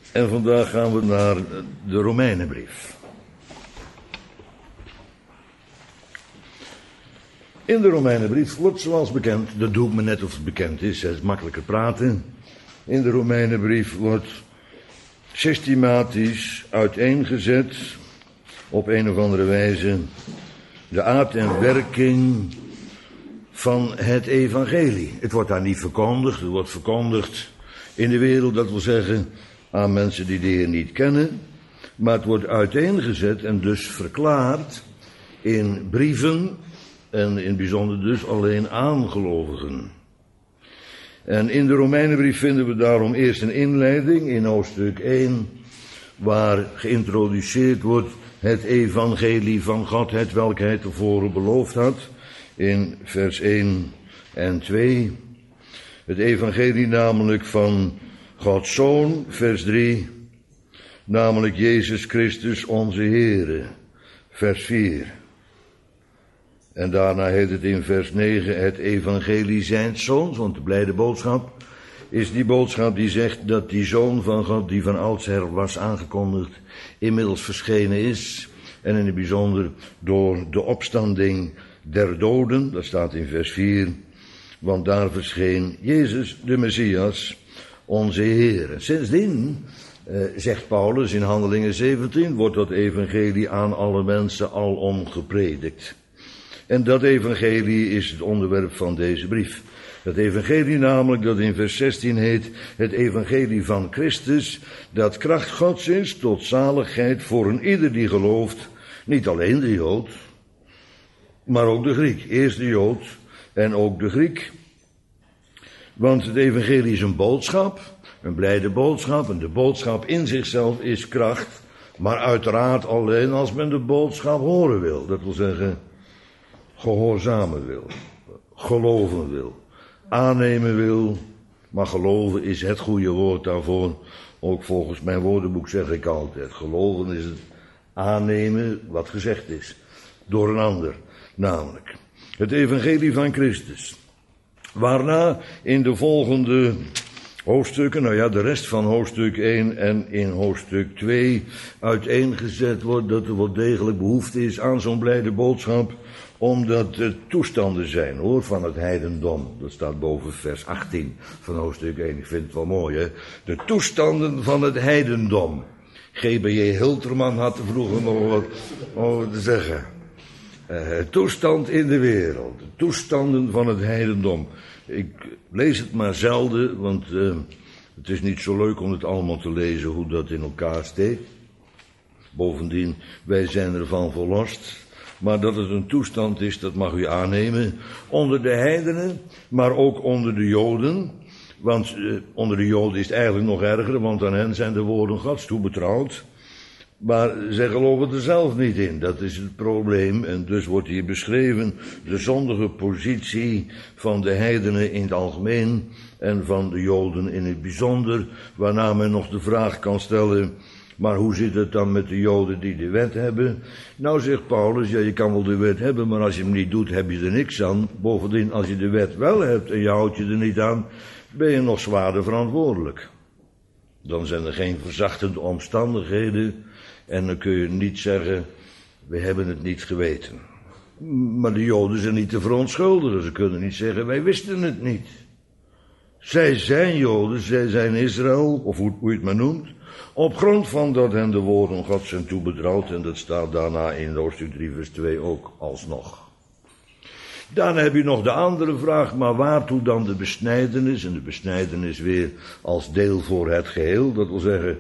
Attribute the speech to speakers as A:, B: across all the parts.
A: En vandaag gaan we naar de Romeinenbrief. In de Romeinenbrief wordt zoals bekend, dat doe ik me net of het bekend is, het is makkelijker praten. In de Romeinenbrief wordt systematisch uiteengezet, op een of andere wijze, de aard en werking van het evangelie. Het wordt daar niet verkondigd, het wordt verkondigd in de wereld, dat wil zeggen aan mensen die de Heer niet kennen. Maar het wordt uiteengezet en dus verklaard in brieven en in het bijzonder dus alleen aan gelovigen. En in de Romeinenbrief vinden we daarom eerst een inleiding in hoofdstuk 1, waar geïntroduceerd wordt het evangelie van God, het welk hij tevoren beloofd had, in vers 1 en 2. Het evangelie namelijk van Gods Zoon, vers 3, namelijk Jezus Christus onze Heere, vers 4. En daarna heet het in vers 9 het evangelie zijns Zoons, want de blijde boodschap is die boodschap die zegt dat die Zoon van God, die van oudsher was aangekondigd, inmiddels verschenen is. En in het bijzonder door de opstanding der doden, dat staat in vers 4, want daar verscheen Jezus de Messias, onze Heer. Sindsdien, zegt Paulus in Handelingen 17, wordt dat evangelie aan alle mensen alom gepredikt. En dat evangelie is het onderwerp van deze brief. Dat evangelie namelijk dat in vers 16 heet, het evangelie van Christus, dat kracht Gods is tot zaligheid voor een ieder die gelooft, niet alleen de Jood, maar ook de Griek. Eerst de Jood en ook de Griek. Want het evangelie is een boodschap, een blijde boodschap, en de boodschap in zichzelf is kracht, maar uiteraard alleen als men de boodschap horen wil. Dat wil zeggen, gehoorzamen wil, geloven wil, aannemen wil, maar geloven is het goede woord daarvoor. Ook volgens mijn woordenboek zeg ik altijd, geloven is het aannemen wat gezegd is, door een ander, namelijk het evangelie van Christus. Waarna in de volgende hoofdstukken, de rest van hoofdstuk 1 en in hoofdstuk 2 uiteengezet wordt dat er wel degelijk behoefte is aan zo'n blijde boodschap, omdat er toestanden zijn, van het heidendom. Dat staat boven vers 18 van hoofdstuk 1. Ik vind het wel mooi, hè. De toestanden van het heidendom. G.B.J. Hilterman had er vroeger nog wat over te zeggen. Toestand in de wereld. De toestanden van het heidendom. Ik lees het maar zelden, want het is niet zo leuk om het allemaal te lezen hoe dat in elkaar steekt. Bovendien, wij zijn ervan verlost. Maar dat het een toestand is, dat mag u aannemen. Onder de heidenen, maar ook onder de Joden. Want onder de Joden is het eigenlijk nog erger, want aan hen zijn de woorden Gods toebetrouwd. Maar zij geloven er zelf niet in, dat is het probleem. En dus wordt hier beschreven de zondige positie van de heidenen in het algemeen en van de Joden in het bijzonder. Waarna men nog de vraag kan stellen, maar hoe zit het dan met de Joden die de wet hebben? Nou, zegt Paulus, je kan wel de wet hebben, maar als je hem niet doet, heb je er niks aan. Bovendien, als je de wet wel hebt en je houdt je er niet aan, ben je nog zwaarder verantwoordelijk. Dan zijn er geen verzachtende omstandigheden en dan kun je niet zeggen, we hebben het niet geweten. Maar de Joden zijn niet te verontschuldigen, ze kunnen niet zeggen, wij wisten het niet. Zij zijn Joden, zij zijn Israël, of hoe je het maar noemt, op grond van dat hen de woorden Gods zijn toebetrouwd, en dat staat daarna in hoofdstuk 3 vers 2 ook alsnog. Daarna heb je nog de andere vraag, maar waartoe dan de besnijdenis? En de besnijdenis weer als deel voor het geheel, dat wil zeggen,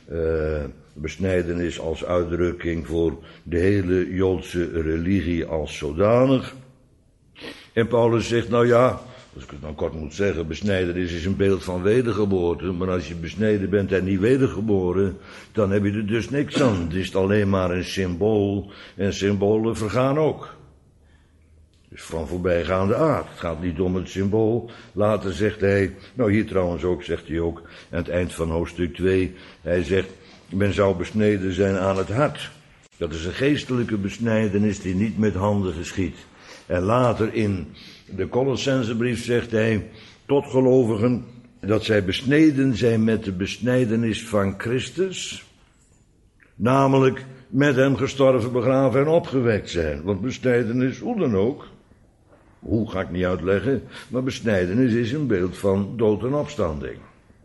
A: besnijdenis als uitdrukking voor de hele Joodse religie als zodanig. En Paulus zegt, als ik het nou kort moet zeggen, besnijdenis is een beeld van wedergeboorte, maar als je besneden bent en niet wedergeboren, dan heb je er dus niks aan. Het is alleen maar een symbool, en symbolen vergaan ook. Dus van voorbijgaande aard. Het gaat niet om het symbool. Later zegt hij, hier trouwens ook, zegt hij ook, aan het eind van hoofdstuk 2, hij zegt, men zou besneden zijn aan het hart. Dat is een geestelijke besnijdenis die niet met handen geschiet. En later in de Colossensebrief zegt hij, tot gelovigen dat zij besneden zijn met de besnijdenis van Christus, namelijk met hem gestorven, begraven en opgewekt zijn. Want besnijdenis, hoe dan ook, hoe ga ik niet uitleggen, maar besnijdenis is een beeld van dood en opstanding.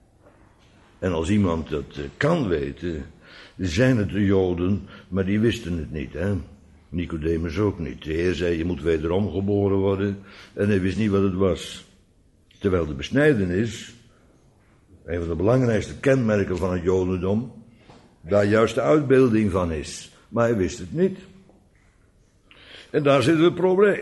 A: En als iemand dat kan weten, zijn het de Joden, maar die wisten het niet, hè. Nicodemus ook niet. De Heer zei, je moet wederom geboren worden, en hij wist niet wat het was. Terwijl de besnijdenis, een van de belangrijkste kenmerken van het Jodendom, daar juist de uitbeelding van is. Maar hij wist het niet. En daar zit het probleem.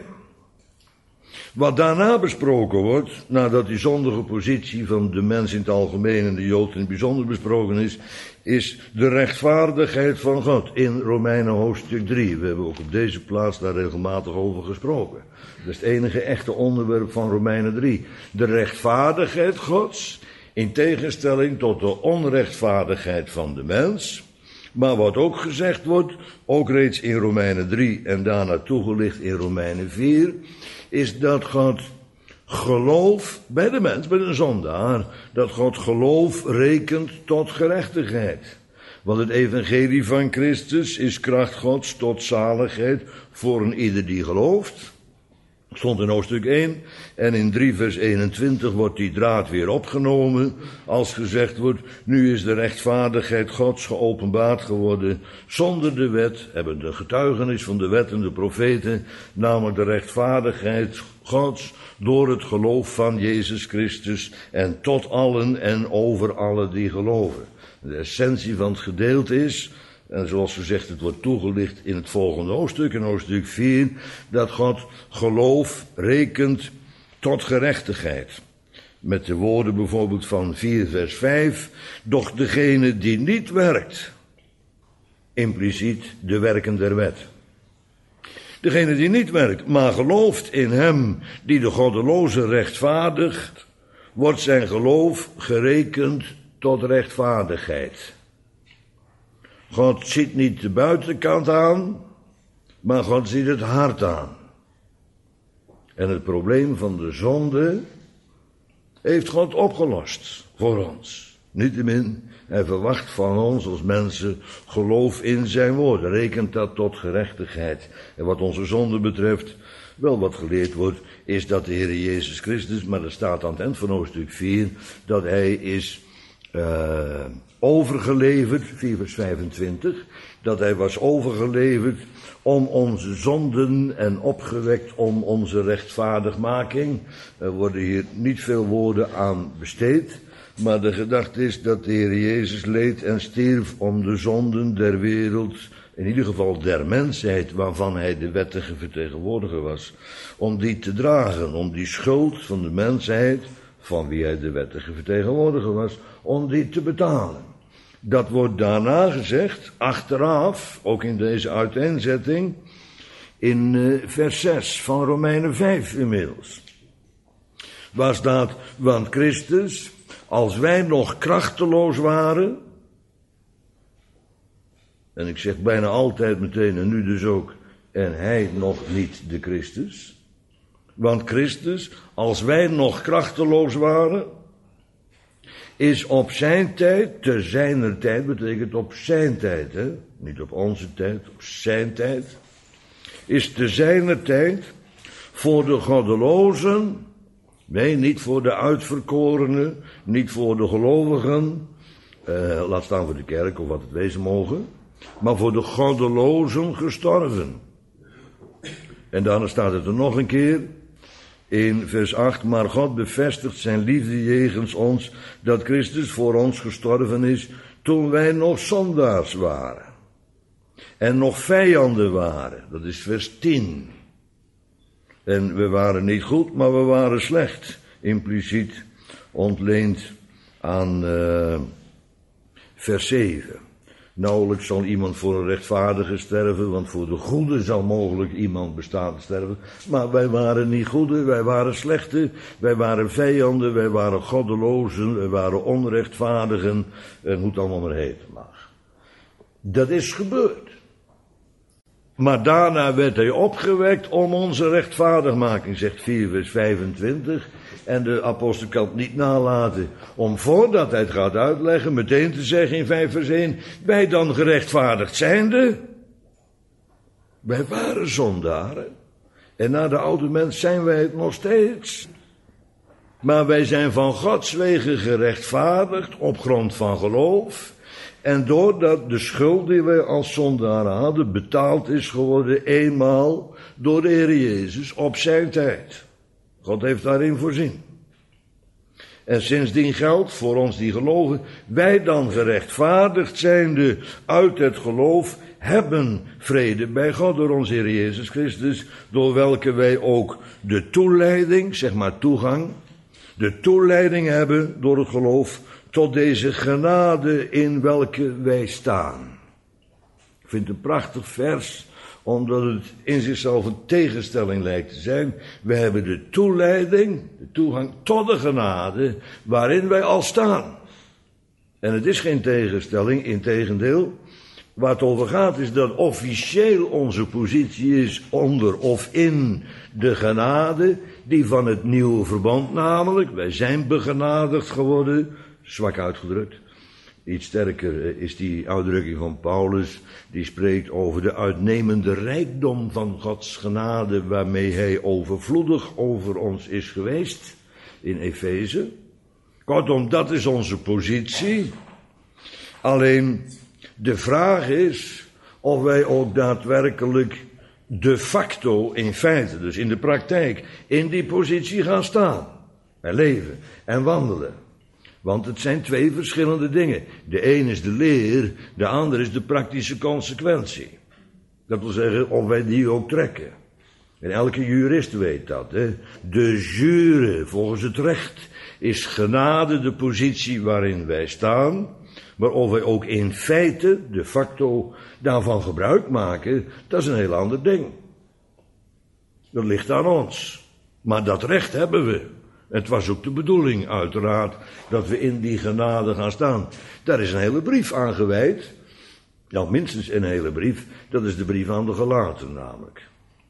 A: Wat daarna besproken wordt, nadat die zondige positie van de mens in het algemeen en de Jood in het bijzonder besproken is de rechtvaardigheid van God in Romeinen hoofdstuk 3. We hebben ook op deze plaats daar regelmatig over gesproken. Dat is het enige echte onderwerp van Romeinen 3. De rechtvaardigheid Gods in tegenstelling tot de onrechtvaardigheid van de mens. Maar wat ook gezegd wordt, ook reeds in Romeinen 3 en daarna toegelicht in Romeinen 4, is dat God geloof bij de mens, bij de zondaar, dat God geloof rekent tot gerechtigheid. Want het evangelie van Christus is kracht Gods tot zaligheid voor een ieder die gelooft. Stond in hoofdstuk 1 en in 3 vers 21 wordt die draad weer opgenomen als gezegd wordt, nu is de rechtvaardigheid Gods geopenbaard geworden zonder de wet, hebben de getuigenis van de wet en de profeten, namelijk de rechtvaardigheid Gods door het geloof van Jezus Christus en tot allen en over allen die geloven. De essentie van het gedeelte is, en zoals gezegd, het wordt toegelicht in het volgende hoofdstuk, in hoofdstuk 4, dat God geloof rekent tot gerechtigheid. Met de woorden bijvoorbeeld van 4 vers 5, doch degene die niet werkt, impliciet de werken der wet. Degene die niet werkt, maar gelooft in hem die de goddeloze rechtvaardigt, wordt zijn geloof gerekend tot rechtvaardigheid. God ziet niet de buitenkant aan, maar God ziet het hart aan. En het probleem van de zonde heeft God opgelost voor ons. Niettemin, hij verwacht van ons als mensen geloof in zijn woord. Rekent dat tot gerechtigheid. En wat onze zonde betreft, wel wat geleerd wordt, is dat de Heer Jezus Christus, maar dat staat aan het eind van hoofdstuk 4, dat hij is overgeleverd, 4 vers 25, dat hij was overgeleverd om onze zonden en opgewekt om onze rechtvaardigmaking. Er worden hier niet veel woorden aan besteed, maar de gedachte is dat de Heer Jezus leed en stierf om de zonden der wereld, in ieder geval der mensheid, waarvan hij de wettige vertegenwoordiger was, om die te dragen, om die schuld van de mensheid, van wie hij de wettige vertegenwoordiger was, om die te betalen. Dat wordt daarna gezegd, achteraf, ook in deze uiteenzetting, in vers 6 van Romeinen 5 inmiddels. Waar staat, want Christus, als wij nog krachteloos waren, en ik zeg bijna altijd meteen, en nu dus ook, en hij nog niet de Christus. Want Christus, als wij nog krachteloos waren, is op zijn tijd, te zijner tijd, betekent op zijn tijd, hè? Niet op onze tijd, op zijn tijd, is te zijner tijd voor de goddelozen, nee, niet voor de uitverkorenen, niet voor de gelovigen, laat staan voor de kerk of wat het wezen mogen, maar voor de goddelozen gestorven. En daarna staat het er nog een keer, in vers 8, maar God bevestigt zijn liefde jegens ons, dat Christus voor ons gestorven is, toen wij nog zondaars waren. En nog vijanden waren, dat is vers 10. En we waren niet goed, maar we waren slecht, impliciet ontleend aan vers 7. Nauwelijks zal iemand voor een rechtvaardige sterven, want voor de goede zal mogelijk iemand bestaan sterven. Maar wij waren niet goede, wij waren slechte, wij waren vijanden, wij waren goddelozen, wij waren onrechtvaardigen, en hoe het allemaal maar heten mag. Dat is gebeurd. Maar daarna werd hij opgewekt om onze rechtvaardigmaking, zegt 4 vers 25. En de apostel kan het niet nalaten om voordat hij het gaat uitleggen meteen te zeggen in 5 vers 1. Wij dan gerechtvaardigd zijnde. Wij waren zondaren. En na de oude mens zijn wij het nog steeds. Maar wij zijn van Gods wegen gerechtvaardigd op grond van geloof. En doordat de schuld die wij als zondaren hadden betaald is geworden eenmaal door de Heer Jezus op zijn tijd. God heeft daarin voorzien. En sindsdien geldt voor ons die geloven, wij dan gerechtvaardigd zijnde uit het geloof hebben vrede bij God door onze Heer Jezus Christus, door welke wij ook de toeleiding, zeg maar toegang, de toeleiding hebben door het geloof tot deze genade in welke wij staan. Ik vind het een prachtig vers, omdat het in zichzelf een tegenstelling lijkt te zijn. We hebben de toeleiding, de toegang tot de genade waarin wij al staan. En het is geen tegenstelling, integendeel. Waar het over gaat is dat officieel onze positie is onder of in de genade, die van het nieuwe verband namelijk. Wij zijn begenadigd geworden, zwak uitgedrukt. Iets sterker is die uitdrukking van Paulus, die spreekt over de uitnemende rijkdom van Gods genade, waarmee hij overvloedig over ons is geweest, in Efeze. Kortom, dat is onze positie. Alleen, de vraag is of wij ook daadwerkelijk de facto, in feite, dus in de praktijk, in die positie gaan staan. En leven en wandelen. Want het zijn twee verschillende dingen. De een is de leer, de ander is de praktische consequentie. Dat wil zeggen, of wij die ook trekken. En elke jurist weet dat. Hè? De jure, volgens het recht, is genade de positie waarin wij staan. Maar of wij ook in feite, de facto, daarvan gebruik maken, dat is een heel ander ding. Dat ligt aan ons. Maar dat recht hebben we. Het was ook de bedoeling, uiteraard, dat we in die genade gaan staan. Daar is een hele brief aan gewijd. Nou, minstens een hele brief. Dat is de brief aan de Galaten namelijk.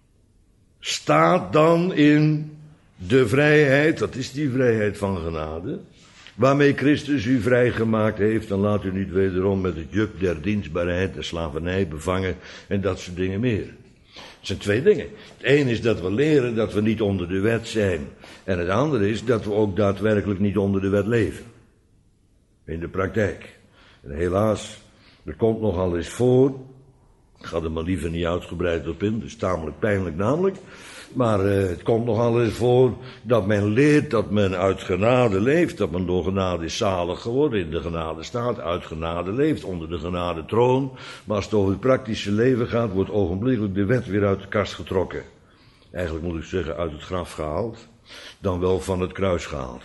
A: Staat dan in de vrijheid, dat is die vrijheid van genade, waarmee Christus u vrijgemaakt heeft, dan laat u niet wederom met het juk der dienstbaarheid, de slavernij bevangen en dat soort dingen meer. Het zijn twee dingen. Het ene is dat we leren dat we niet onder de wet zijn. En het andere is dat we ook daadwerkelijk niet onder de wet leven. In de praktijk. En helaas, er komt nogal eens voor. Ik ga er maar liever niet uitgebreid op in, dus tamelijk pijnlijk namelijk. Maar het komt nogal eens voor dat men leert dat men uit genade leeft. Dat men door genade is zalig geworden, in de genade staat, uit genade leeft, onder de genade troon. Maar als het over het praktische leven gaat, wordt ogenblikkelijk de wet weer uit de kast getrokken. Eigenlijk moet ik zeggen uit het graf gehaald, dan wel van het kruis gehaald.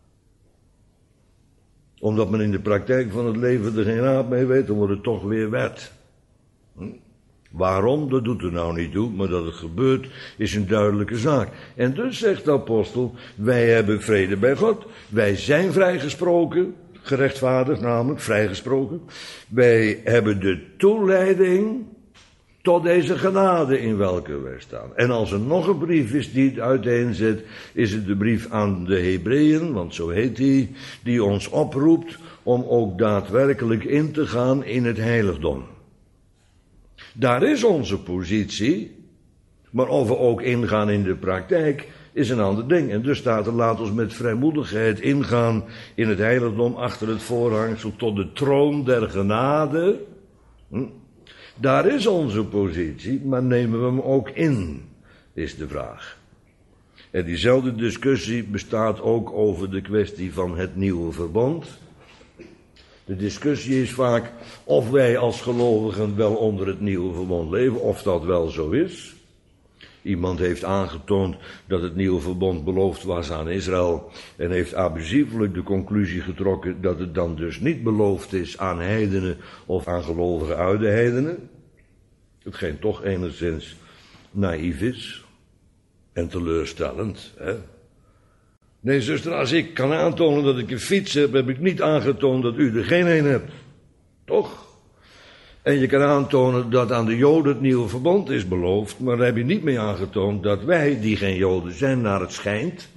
A: Omdat men in de praktijk van het leven er geen raad mee weet, dan wordt het toch weer wet. Waarom? Dat doet er nou niet toe, maar dat het gebeurt is een duidelijke zaak. En dus zegt de apostel, wij hebben vrede bij God. Wij zijn vrijgesproken, gerechtvaardigd namelijk, vrijgesproken. Wij hebben de toeleiding tot deze genade in welke wij staan. En als er nog een brief is die het uiteenzet, is het de brief aan de Hebreeën, want zo heet die ons oproept om ook daadwerkelijk in te gaan in het heiligdom. Daar is onze positie, maar of we ook ingaan in de praktijk is een ander ding. En dus staat er, laat ons met vrijmoedigheid ingaan in het heiligdom achter het voorhangsel tot de troon der genade. Daar is onze positie, maar nemen we hem ook in, is de vraag. En diezelfde discussie bestaat ook over de kwestie van het nieuwe verbond. De discussie is vaak of wij als gelovigen wel onder het nieuwe verbond leven, of dat wel zo is. Iemand heeft aangetoond dat het nieuwe verbond beloofd was aan Israël en heeft abusievelijk de conclusie getrokken dat het dan dus niet beloofd is aan heidenen of aan gelovigen uit de heidenen. Hetgeen toch enigszins naïef is en teleurstellend, hè. Nee, zuster, als ik kan aantonen dat ik een fiets heb, heb ik niet aangetoond dat u er geen een hebt. Toch? En je kan aantonen dat aan de Joden het nieuwe verbond is beloofd, maar daar heb je niet mee aangetoond dat wij, die geen Joden zijn, naar het schijnt.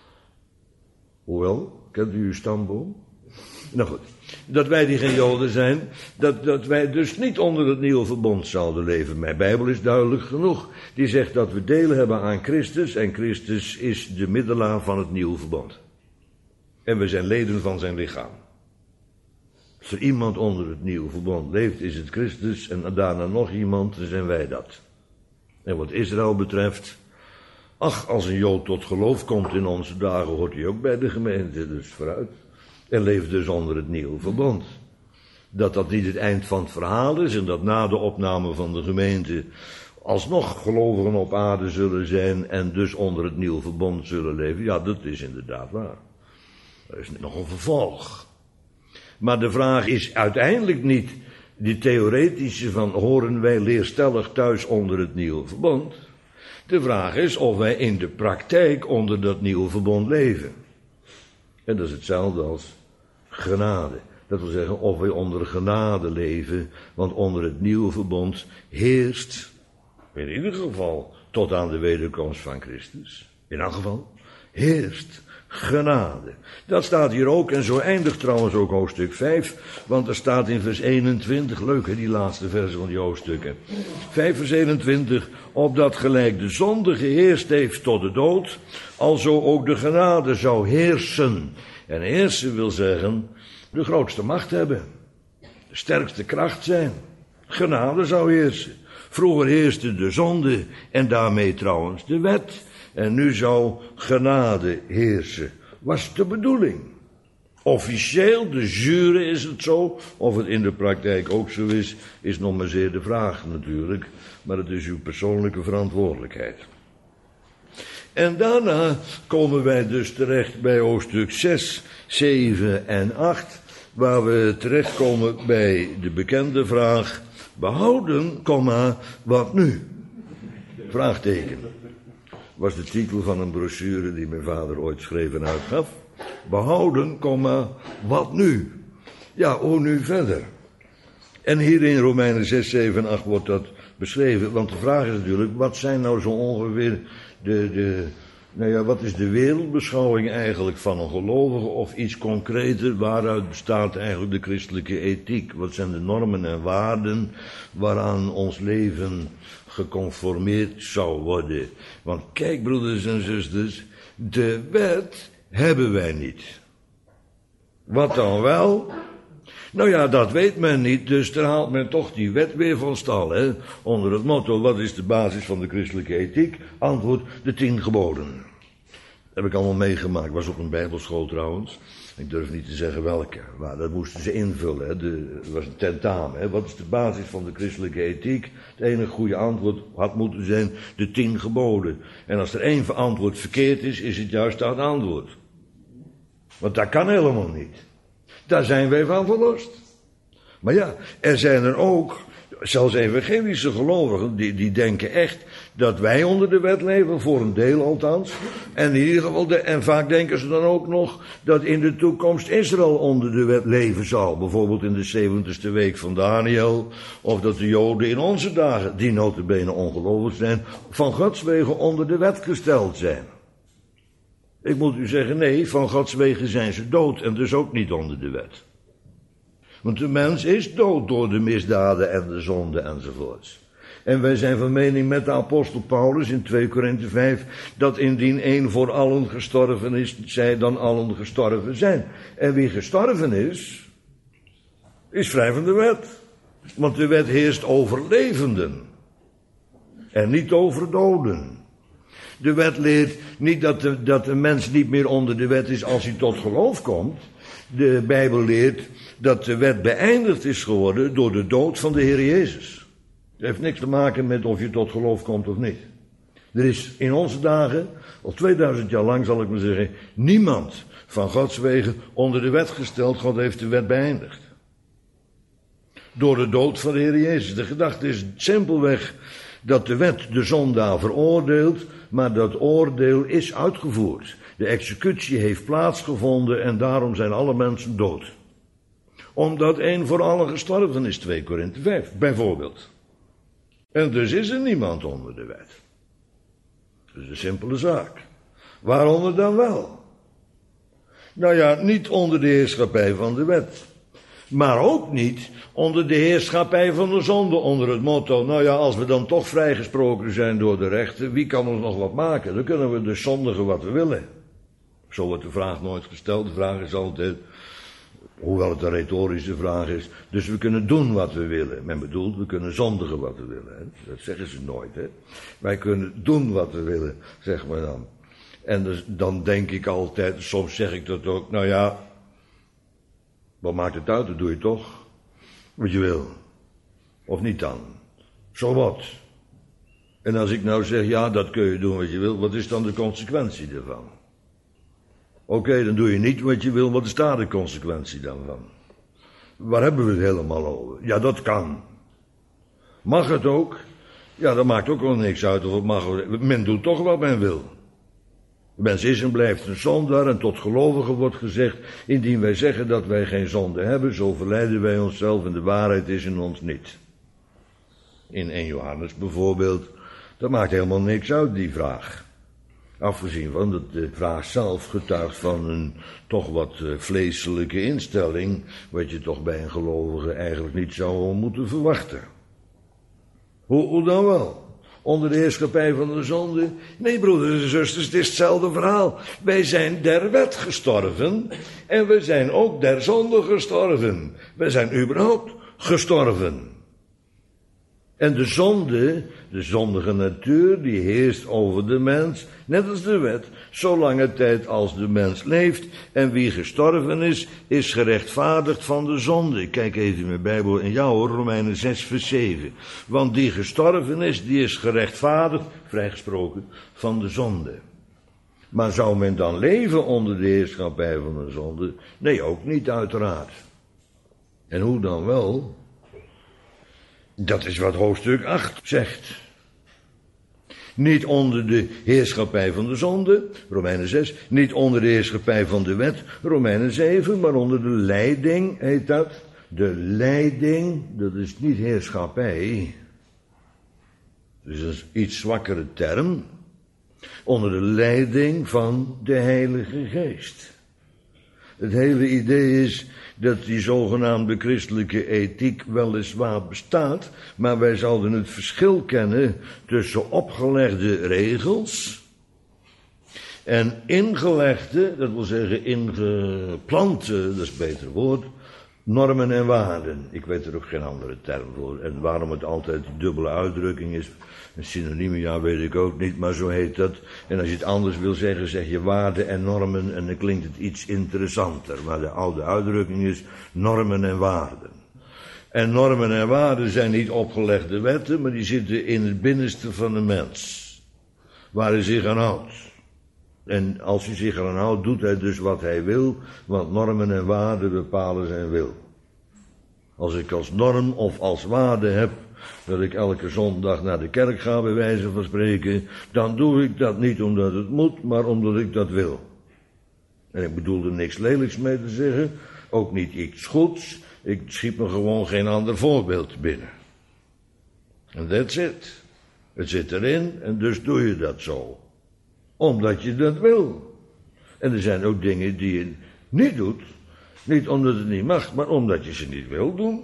A: Hoewel, kent u uw stamboom? Nou goed, dat wij die geen Joden zijn, dat wij dus niet onder het nieuwe verbond zouden leven. Mijn Bijbel is duidelijk genoeg. Die zegt dat we deel hebben aan Christus en Christus is de middelaar van het nieuwe verbond. En we zijn leden van zijn lichaam. Als er iemand onder het nieuwe verbond leeft, is het Christus en daarna nog iemand, dan zijn wij dat. En wat Israël betreft, ach, als een Jood tot geloof komt in onze dagen, hoort hij ook bij de gemeente, dus vooruit. En leeft dus onder het nieuwe verbond. Dat niet het eind van het verhaal is en dat na de opname van de gemeente alsnog gelovigen op aarde zullen zijn en dus onder het nieuwe verbond zullen leven. Ja, dat is inderdaad waar. Er is nog een vervolg. Maar de vraag is uiteindelijk niet die theoretische van horen wij leerstellig thuis onder het nieuwe verbond. De vraag is of wij in de praktijk onder dat nieuwe verbond leven. En dat is hetzelfde als genade. Dat wil zeggen of wij onder genade leven, want onder het nieuwe verbond heerst, in ieder geval tot aan de wederkomst van Christus, in elk geval, heerst genade. Dat staat hier ook en zo eindigt trouwens ook hoofdstuk 5, want er staat in vers 21, leuk hè, die laatste versen van die hoofdstukken. 5 vers 21, opdat gelijk de zonde geheerst heeft tot de dood, alzo ook de genade zou heersen. En heersen wil zeggen, de grootste macht hebben, de sterkste kracht zijn. Genade zou heersen. Vroeger heerste de zonde en daarmee trouwens de wet. En nu zou genade heersen. Was de bedoeling. Officieel, de jure is het zo. Of het in de praktijk ook zo is nog maar zeer de vraag natuurlijk. Maar het is uw persoonlijke verantwoordelijkheid. En daarna komen wij dus terecht bij hoofdstuk 6, 7 en 8. Waar we terechtkomen bij de bekende vraag. Behouden, wat nu? Vraagteken. Was de titel van een brochure die mijn vader ooit schreef en uitgaf. Behouden, wat nu? Ja, hoe nu verder? En hier in Romeinen 6, 7 en 8 wordt dat beschreven. Want de vraag is natuurlijk, wat zijn nou zo ongeveer wat is de wereldbeschouwing eigenlijk van een gelovige? Of iets concreter, waaruit bestaat eigenlijk de christelijke ethiek? Wat zijn de normen en waarden waaraan ons leven geconformeerd zou worden? Want kijk, broeders en zusters, de wet hebben wij niet. Wat dan wel? Nou ja, dat weet men niet, dus daar haalt men toch die wet weer van stal, hè? Onder het motto, wat is de basis van de christelijke ethiek? Antwoord, de 10 geboden. Dat heb ik allemaal meegemaakt, was op een bijbelschool trouwens. Ik durf niet te zeggen welke, maar dat moesten ze invullen, hè? Het was een tentamen, hè? Wat is de basis van de christelijke ethiek? Het enige goede antwoord had moeten zijn, de 10 geboden. En als er 1 antwoord verkeerd is het juist dat antwoord. Want dat kan helemaal niet. Daar zijn wij van verlost. Maar ja, er zijn er ook, zelfs evangelische gelovigen, die denken echt dat wij onder de wet leven, voor een deel althans. En in ieder geval, en vaak denken ze dan ook nog dat in de toekomst Israël onder de wet leven zal. Bijvoorbeeld in de 70ste week van Daniel, of dat de Joden in onze dagen, die nota bene ongelovig zijn, van Gods wegen onder de wet gesteld zijn. Ik moet u zeggen, nee, van Gods wegen zijn ze dood en dus ook niet onder de wet. Want de mens is dood door de misdaden en de zonde enzovoorts. En wij zijn van mening met de apostel Paulus in 2 Korinthe 5... dat indien 1 voor allen gestorven is, zij dan allen gestorven zijn. En wie gestorven is vrij van de wet. Want de wet heerst over levenden. En niet over doden. De wet leert niet dat de mens niet meer onder de wet is als hij tot geloof komt. De Bijbel leert dat de wet beëindigd is geworden door de dood van de Heer Jezus. Het heeft niks te maken met of je tot geloof komt of niet. Er is in onze dagen, al 2000 jaar lang zal ik maar zeggen, niemand van Gods wegen onder de wet gesteld. God heeft de wet beëindigd. Door de dood van de Heer Jezus. De gedachte is simpelweg dat de wet de zondaar veroordeelt, maar dat oordeel is uitgevoerd. De executie heeft plaatsgevonden en daarom zijn alle mensen dood. Omdat één voor allen gestorven is, 2 Korinthe 5, bijvoorbeeld. En dus is er niemand onder de wet. Dat is een simpele zaak. Waaronder dan wel? Nou ja, niet onder de heerschappij van de wet. Maar ook niet onder de heerschappij van de zonde, onder het motto, nou ja, als we dan toch vrijgesproken zijn door de rechter, wie kan ons nog wat maken? Dan kunnen we dus zondigen wat we willen. Zo wordt de vraag nooit gesteld. De vraag is altijd, hoewel het een retorische vraag is, dus we kunnen doen wat we willen. Men bedoelt, we kunnen zondigen wat we willen. Hè? Dat zeggen ze nooit, hè. Wij kunnen doen wat we willen, zeg maar dan. En dus, dan denk ik altijd, soms zeg ik dat ook, nou ja, wat maakt het uit, dat doe je toch wat je wil. Of niet dan. Zo wat. En als ik nou zeg, ja, dat kun je doen wat je wil, wat is dan de consequentie daarvan? Oké, dan doe je niet wat je wil, wat is daar de consequentie dan van? Waar hebben we het helemaal over? Ja, dat kan. Mag het ook? Ja, dat maakt ook wel niks uit of het mag. Men doet toch wat men wil. De mens is en blijft een zondaar en tot gelovigen wordt gezegd, indien wij zeggen dat wij geen zonde hebben, zo verleiden wij onszelf en de waarheid is in ons niet. In 1 Johannes bijvoorbeeld, dat maakt helemaal niks uit, die vraag. Afgezien van dat de vraag zelf getuigt van een toch wat vleeselijke instelling, wat je toch bij een gelovige eigenlijk niet zou moeten verwachten. Hoe dan wel? Onder de heerschappij van de zonde? Nee, broeders en zusters, het is hetzelfde verhaal. Wij zijn der wet gestorven en we zijn ook der zonde gestorven. Wij zijn überhaupt gestorven. En de zonde, de zondige natuur, die heerst over de mens, net als de wet, zolange tijd als de mens leeft. En wie gestorven is gerechtvaardigd van de zonde. Kijk even in mijn Bijbel, en ja hoor, Romeinen 6 vers 7. Want die gestorven is, die is gerechtvaardigd, vrijgesproken, van de zonde. Maar zou men dan leven onder de heerschappij van de zonde? Nee, ook niet uiteraard. En hoe dan wel? Dat is wat hoofdstuk 8 zegt. Niet onder de heerschappij van de zonde, Romeinen 6. Niet onder de heerschappij van de wet, Romeinen 7. Maar onder de leiding, heet dat. De leiding, dat is niet heerschappij. Dat is een iets zwakkere term. Onder de leiding van de Heilige Geest. Het hele idee is dat die zogenaamde christelijke ethiek weliswaar bestaat, maar wij zouden het verschil kennen tussen opgelegde regels en ingelegde, dat wil zeggen ingeplante, dat is een beter woord, normen en waarden. Ik weet er ook geen andere term voor. En waarom het altijd dubbele uitdrukking is, een synoniem, ja, weet ik ook niet, maar zo heet dat. En als je het anders wil zeggen, zeg je waarden en normen en dan klinkt het iets interessanter. Maar de oude uitdrukking is normen en waarden. En normen en waarden zijn niet opgelegde wetten, maar die zitten in het binnenste van de mens. Waar hij zich aan houdt. En als hij zich eraan houdt, doet hij dus wat hij wil, want normen en waarden bepalen zijn wil. Als ik als norm of als waarde heb dat ik elke zondag naar de kerk ga, bij wijze van spreken, dan doe ik dat niet omdat het moet, maar omdat ik dat wil. En ik bedoel er niks lelijks mee te zeggen, ook niet iets goeds, ik schiet me gewoon geen ander voorbeeld binnen. En that's it. Het zit erin en dus doe je dat zo. Omdat je dat wil. En er zijn ook dingen die je niet doet, niet omdat het niet mag, maar omdat je ze niet wil doen.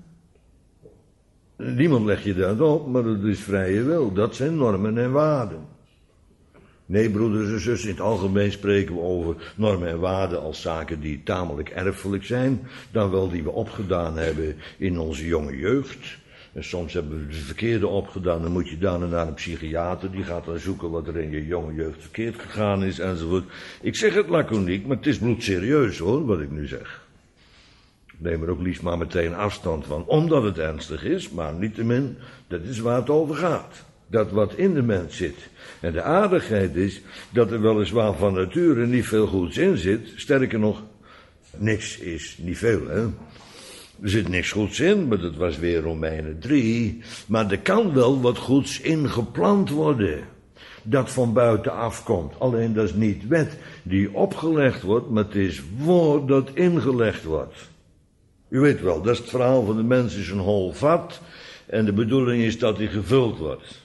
A: Niemand legt je dat op, maar dat is vrije wil. Dat zijn normen en waarden. Nee, broeders en zussen, in het algemeen spreken we over normen en waarden als zaken die tamelijk erfelijk zijn, dan wel die we opgedaan hebben in onze jonge jeugd. En soms hebben we de verkeerde opgedaan, dan moet je daarna naar een psychiater, die gaat dan zoeken wat er in je jonge jeugd verkeerd gegaan is, enzovoort. Ik zeg het laconiek, maar het is bloedserieus hoor, wat ik nu zeg. Neem er ook liefst maar meteen afstand van, omdat het ernstig is, maar niettemin, dat is waar het over gaat. Dat wat in de mens zit. En de aardigheid is, dat er weliswaar van nature niet veel goeds in zit, sterker nog, niks is niet veel, hè. Er zit niks goeds in, maar dat was weer Romeinen 3. Maar er kan wel wat goeds ingeplant worden. Dat van buiten afkomt. Alleen dat is niet wet die opgelegd wordt, maar het is woord dat ingelegd wordt. U weet wel, dat is het verhaal van de mens is een hol vat en de bedoeling is dat hij gevuld wordt.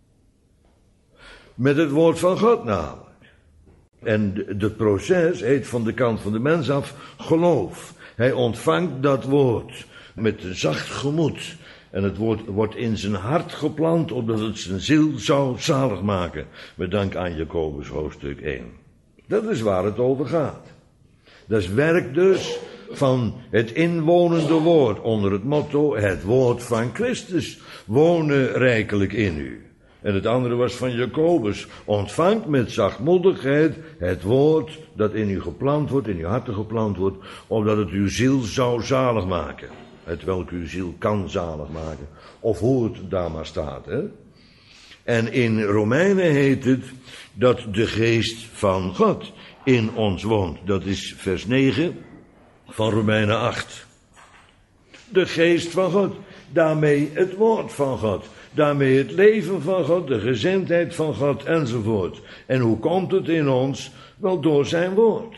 A: Met het woord van God namelijk. En het proces heet van de kant van de mens af geloof. Hij ontvangt dat woord met een zacht gemoed. En het woord wordt in zijn hart geplant, opdat het zijn ziel zou zalig maken. Met dank aan Jacobus hoofdstuk 1. Dat is waar het over gaat. Dat is werk dus van het inwonende woord, onder het motto het woord van Christus. Wonen rijkelijk in u. En het andere was van Jacobus. Ontvangt met zachtmoedigheid het woord dat in u geplant wordt, in uw harten geplant wordt, opdat het uw ziel zou zalig maken. Het welk uw ziel kan zalig maken. Of hoe het daar maar staat. Hè? En in Romeinen heet het dat de geest van God in ons woont. Dat is vers 9 van Romeinen 8. De geest van God. Daarmee het woord van God. Daarmee het leven van God, de gezindheid van God enzovoort. En hoe komt het in ons? Wel door zijn woord.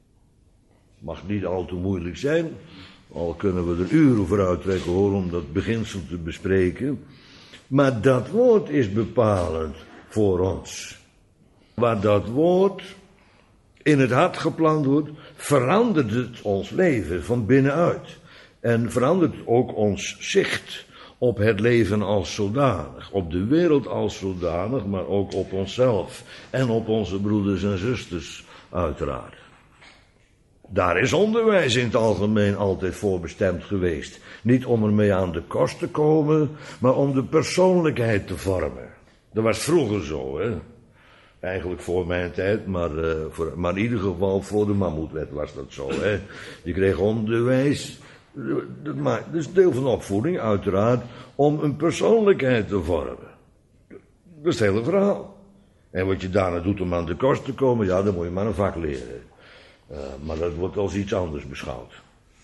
A: Mag niet al te moeilijk zijn. Al kunnen we er uren voor uittrekken hoor, om dat beginsel te bespreken. Maar dat woord is bepalend voor ons. Waar dat woord in het hart geplant wordt, verandert het ons leven van binnenuit. En verandert ook ons zicht op het leven als zodanig. Op de wereld als zodanig, maar ook op onszelf. En op onze broeders en zusters, uiteraard. Daar is onderwijs in het algemeen altijd voor bestemd geweest. Niet om ermee aan de kost te komen, maar om de persoonlijkheid te vormen. Dat was vroeger zo, hè. Eigenlijk voor mijn tijd, maar in ieder geval voor de mammoetwet was dat zo, hè. Je kreeg onderwijs, dat is deel van de opvoeding, uiteraard, om een persoonlijkheid te vormen. Dat is het hele verhaal. En wat je daarna doet om aan de kost te komen, ja, dan moet je maar een vak leren. Maar dat wordt als iets anders beschouwd.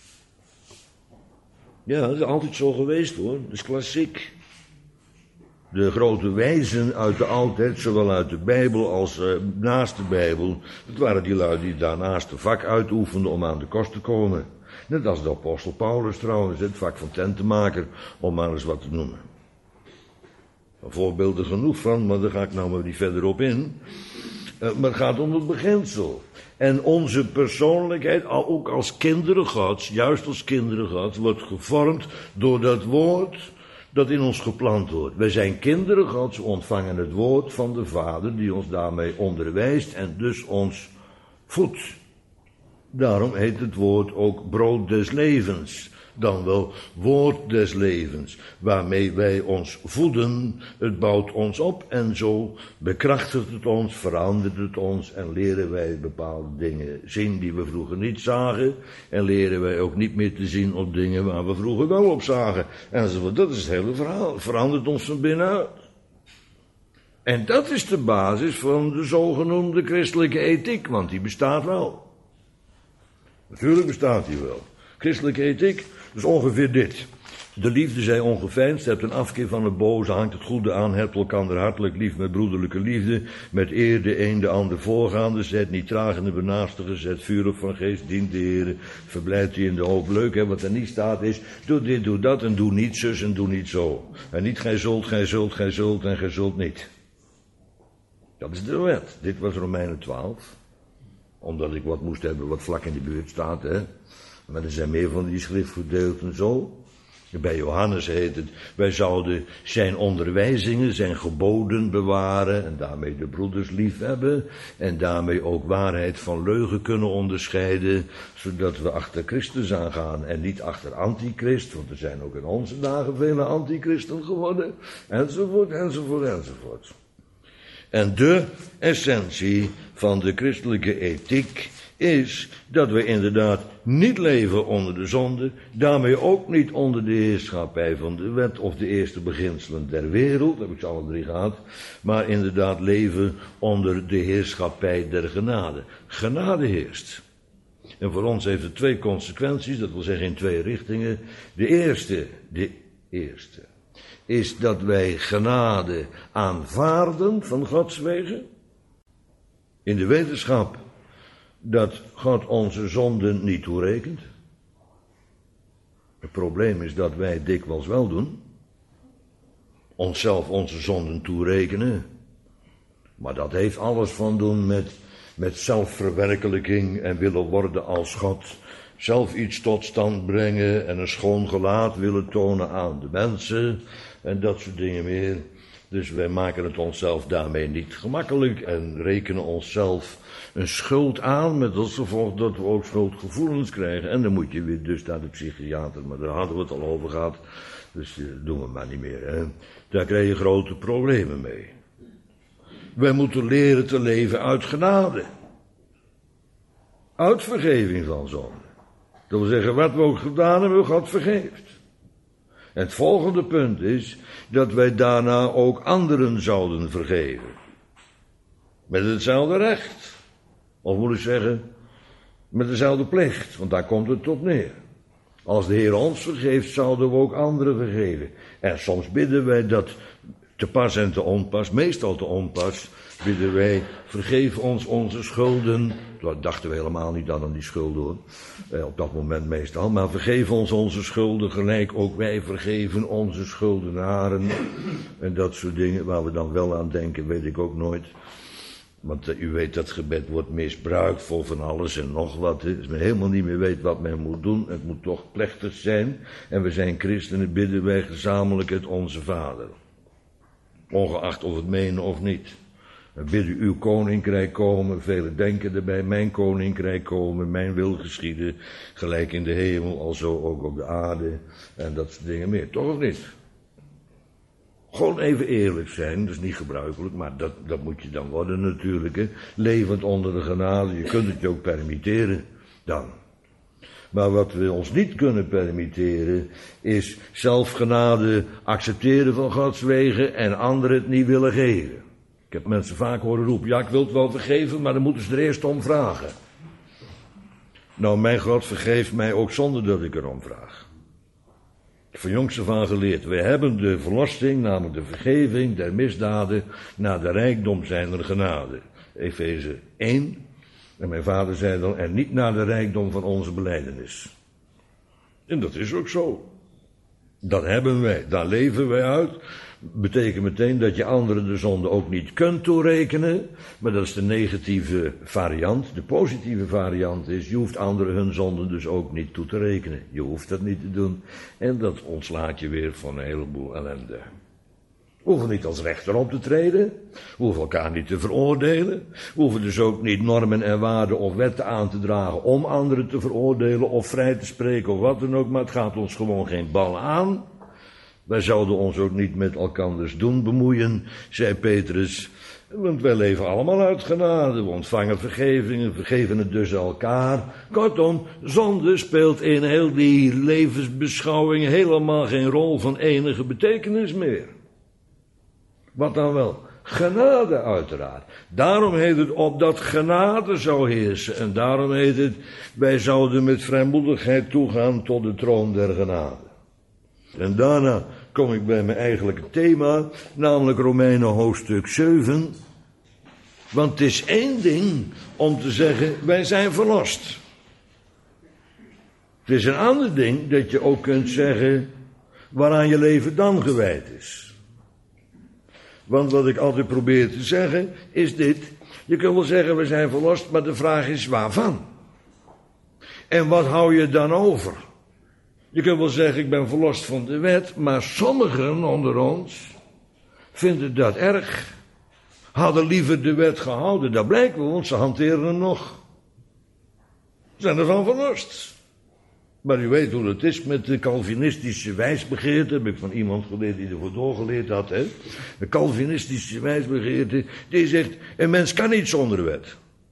A: Ja, dat is altijd zo geweest hoor. Dat is klassiek. De grote wijzen uit de oudheid, zowel uit de Bijbel als naast de Bijbel, dat waren die lui die daarnaast een vak uitoefenden om aan de kost te komen. Net als de apostel Paulus trouwens, het vak van tentenmaker, om maar eens wat te noemen. Voorbeelden genoeg van, maar daar ga ik nou maar niet verder op in. Maar het gaat om het beginsel. En onze persoonlijkheid, ook als kinderen Gods, juist als kinderen Gods, wordt gevormd door dat woord dat in ons geplant wordt. Wij zijn kinderen Gods, we ontvangen het woord van de Vader, die ons daarmee onderwijst en dus ons voedt. Daarom heet het woord ook brood des levens, dan wel woord des levens, waarmee wij ons voeden. Het bouwt ons op en zo bekrachtigt het ons, verandert het ons en leren wij bepaalde dingen zien die we vroeger niet zagen en leren wij ook niet meer te zien op dingen waar we vroeger wel op zagen. Enzovoort. Dat is het hele verhaal. Het verandert ons van binnenuit. En dat is de basis van de zogenoemde christelijke ethiek, want die bestaat wel. Natuurlijk bestaat die wel. Christelijke ethiek is ongeveer dit. De liefde zij ongeveinsd, hebt een afkeer van het boze, hangt het goede aan, hebt elkander hartelijk lief met broederlijke liefde, met eer de een de ander voorgaande, zet niet traag in de benaastigen, zet vurig van geest, dient de Heer, verblijft u in de hoop. Leuk hè, wat er niet staat is, doe dit, doe dat en doe niet zus en doe niet zo. En niet gij zult, gij zult, gij zult en gij zult niet. Dat is de wet. Dit was Romeinen 12. Omdat ik wat moest hebben wat vlak in de buurt staat, hè. Maar er zijn meer van die schriftgedeelten zo. Bij Johannes heet het, wij zouden zijn onderwijzingen, zijn geboden bewaren en daarmee de broeders lief hebben en daarmee ook waarheid van leugen kunnen onderscheiden, zodat we achter Christus aangaan en niet achter antichrist, want er zijn ook in onze dagen vele antichristen geworden, enzovoort, enzovoort, enzovoort. En de essentie van de christelijke ethiek is dat we inderdaad niet leven onder de zonde, daarmee ook niet onder de heerschappij van de wet of de eerste beginselen der wereld, dat heb ik ze alle drie gehad, maar inderdaad leven onder de heerschappij der genade. Genade heerst. En voor ons heeft het twee consequenties, dat wil zeggen in twee richtingen. De eerste is dat wij genade aanvaarden van Gods wegen, in de wetenschap dat God onze zonden niet toerekent. Het probleem is dat wij dikwijls wel doen. Onszelf onze zonden toerekenen. Maar dat heeft alles van doen met zelfverwerkelijking en willen worden als God. Zelf iets tot stand brengen en een schoon gelaat willen tonen aan de mensen. En dat soort dingen meer. Dus wij maken het onszelf daarmee niet gemakkelijk en rekenen onszelf een schuld aan, met als gevolg dat we ook schuldgevoelens krijgen. En dan moet je weer dus naar de psychiater, maar daar hadden we het al over gehad. Dus dat doen we maar niet meer. Hè. Daar krijg je grote problemen mee. Wij moeten leren te leven uit genade. Uit vergeving van zonde. Dat wil zeggen, wat we ook gedaan hebben, God vergeeft. En het volgende punt is dat wij daarna ook anderen zouden vergeven. Met hetzelfde recht. Of moet ik zeggen, met dezelfde plicht. Want daar komt het op neer. Als de Heer ons vergeeft, zouden we ook anderen vergeven. En soms bidden wij dat te pas en te onpas, meestal te onpas, bidden wij, vergeef ons onze schulden. Dat dachten we helemaal niet aan die schulden hoor. Op dat moment meestal. Maar vergeef ons onze schulden gelijk. Ook wij vergeven onze schuldenaren. En dat soort dingen waar we dan wel aan denken, weet ik ook nooit. Want u weet dat gebed wordt misbruikt voor van alles en nog wat. Hè. Als men helemaal niet meer weet wat men moet doen. Het moet toch plechtig zijn. En we zijn christenen, bidden wij gezamenlijk het Onze Vader. Ongeacht of het menen of niet. We bidden uw koninkrijk komen. Velen denken erbij, mijn koninkrijk komen. Mijn wil geschieden. Gelijk in de hemel, alzo ook op de aarde. En dat soort dingen meer. Toch of niet? Gewoon even eerlijk zijn, dat is niet gebruikelijk, maar dat moet je dan worden natuurlijk. Hè. Levend onder de genade, je kunt het je ook permitteren dan. Maar wat we ons niet kunnen permitteren, is zelfgenade accepteren van Gods wegen en anderen het niet willen geven. Ik heb mensen vaak horen roepen, ja ik wil het wel vergeven, maar dan moeten ze er eerst om vragen. Nou, mijn God vergeeft mij ook zonder dat ik erom vraag. Van jongs af aan geleerd. We hebben de verlossing, namelijk de vergeving der misdaden, naar de rijkdom zijner genade. Efeze 1. En mijn vader zei dan, en niet naar de rijkdom van onze belijdenis. En dat is ook zo. Dat hebben wij, daar leven wij uit. Betekent meteen dat je anderen de zonde ook niet kunt toerekenen. Maar dat is de negatieve variant. De positieve variant is, je hoeft anderen hun zonden dus ook niet toe te rekenen. Je hoeft dat niet te doen. En dat ontslaat je weer van een heleboel ellende. We hoeven niet als rechter op te treden. We hoeven elkaar niet te veroordelen. We hoeven dus ook niet normen en waarden of wetten aan te dragen om anderen te veroordelen of vrij te spreken of wat dan ook. Maar het gaat ons gewoon geen bal aan. Wij zouden ons ook niet met elkanders doen bemoeien, zei Petrus. Want wij leven allemaal uit genade. We ontvangen vergeving, vergeven het dus elkaar. Kortom, zonde speelt in heel die levensbeschouwing helemaal geen rol van enige betekenis meer. Wat dan wel? Genade uiteraard. Daarom heet het opdat genade zou heersen. En daarom heet het, wij zouden met vrijmoedigheid toegaan tot de troon der genade. En daarna kom ik bij mijn eigenlijke thema, namelijk Romeinen hoofdstuk 7. Want het is één ding om te zeggen, wij zijn verlost. Het is een ander ding dat je ook kunt zeggen, waaraan je leven dan gewijd is. Want wat ik altijd probeer te zeggen, is dit. Je kunt wel zeggen, we zijn verlost, maar de vraag is waarvan? En wat hou je dan over? Je kunt wel zeggen, ik ben verlost van de wet, maar sommigen onder ons vinden dat erg. Hadden liever de wet gehouden, dat blijkt wel, want ze hanteren hem nog. Zijn ervan verlost. Maar u weet hoe het is met de Calvinistische wijsbegeerte, heb ik van iemand geleerd die ervoor doorgeleerd had, hè. De Calvinistische wijsbegeerte, die zegt, een mens kan niet zonder wet.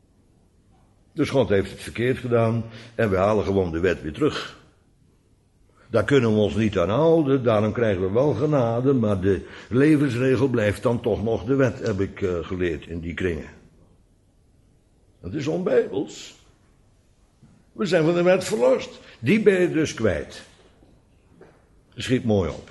A: Dus God heeft het verkeerd gedaan en we halen gewoon de wet weer terug. Daar kunnen we ons niet aan houden, daarom krijgen we wel genade, maar de levensregel blijft dan toch nog de wet, heb ik geleerd in die kringen. Dat is onbijbels. We zijn van de wet verlost. Die ben je dus kwijt. Schiet mooi op.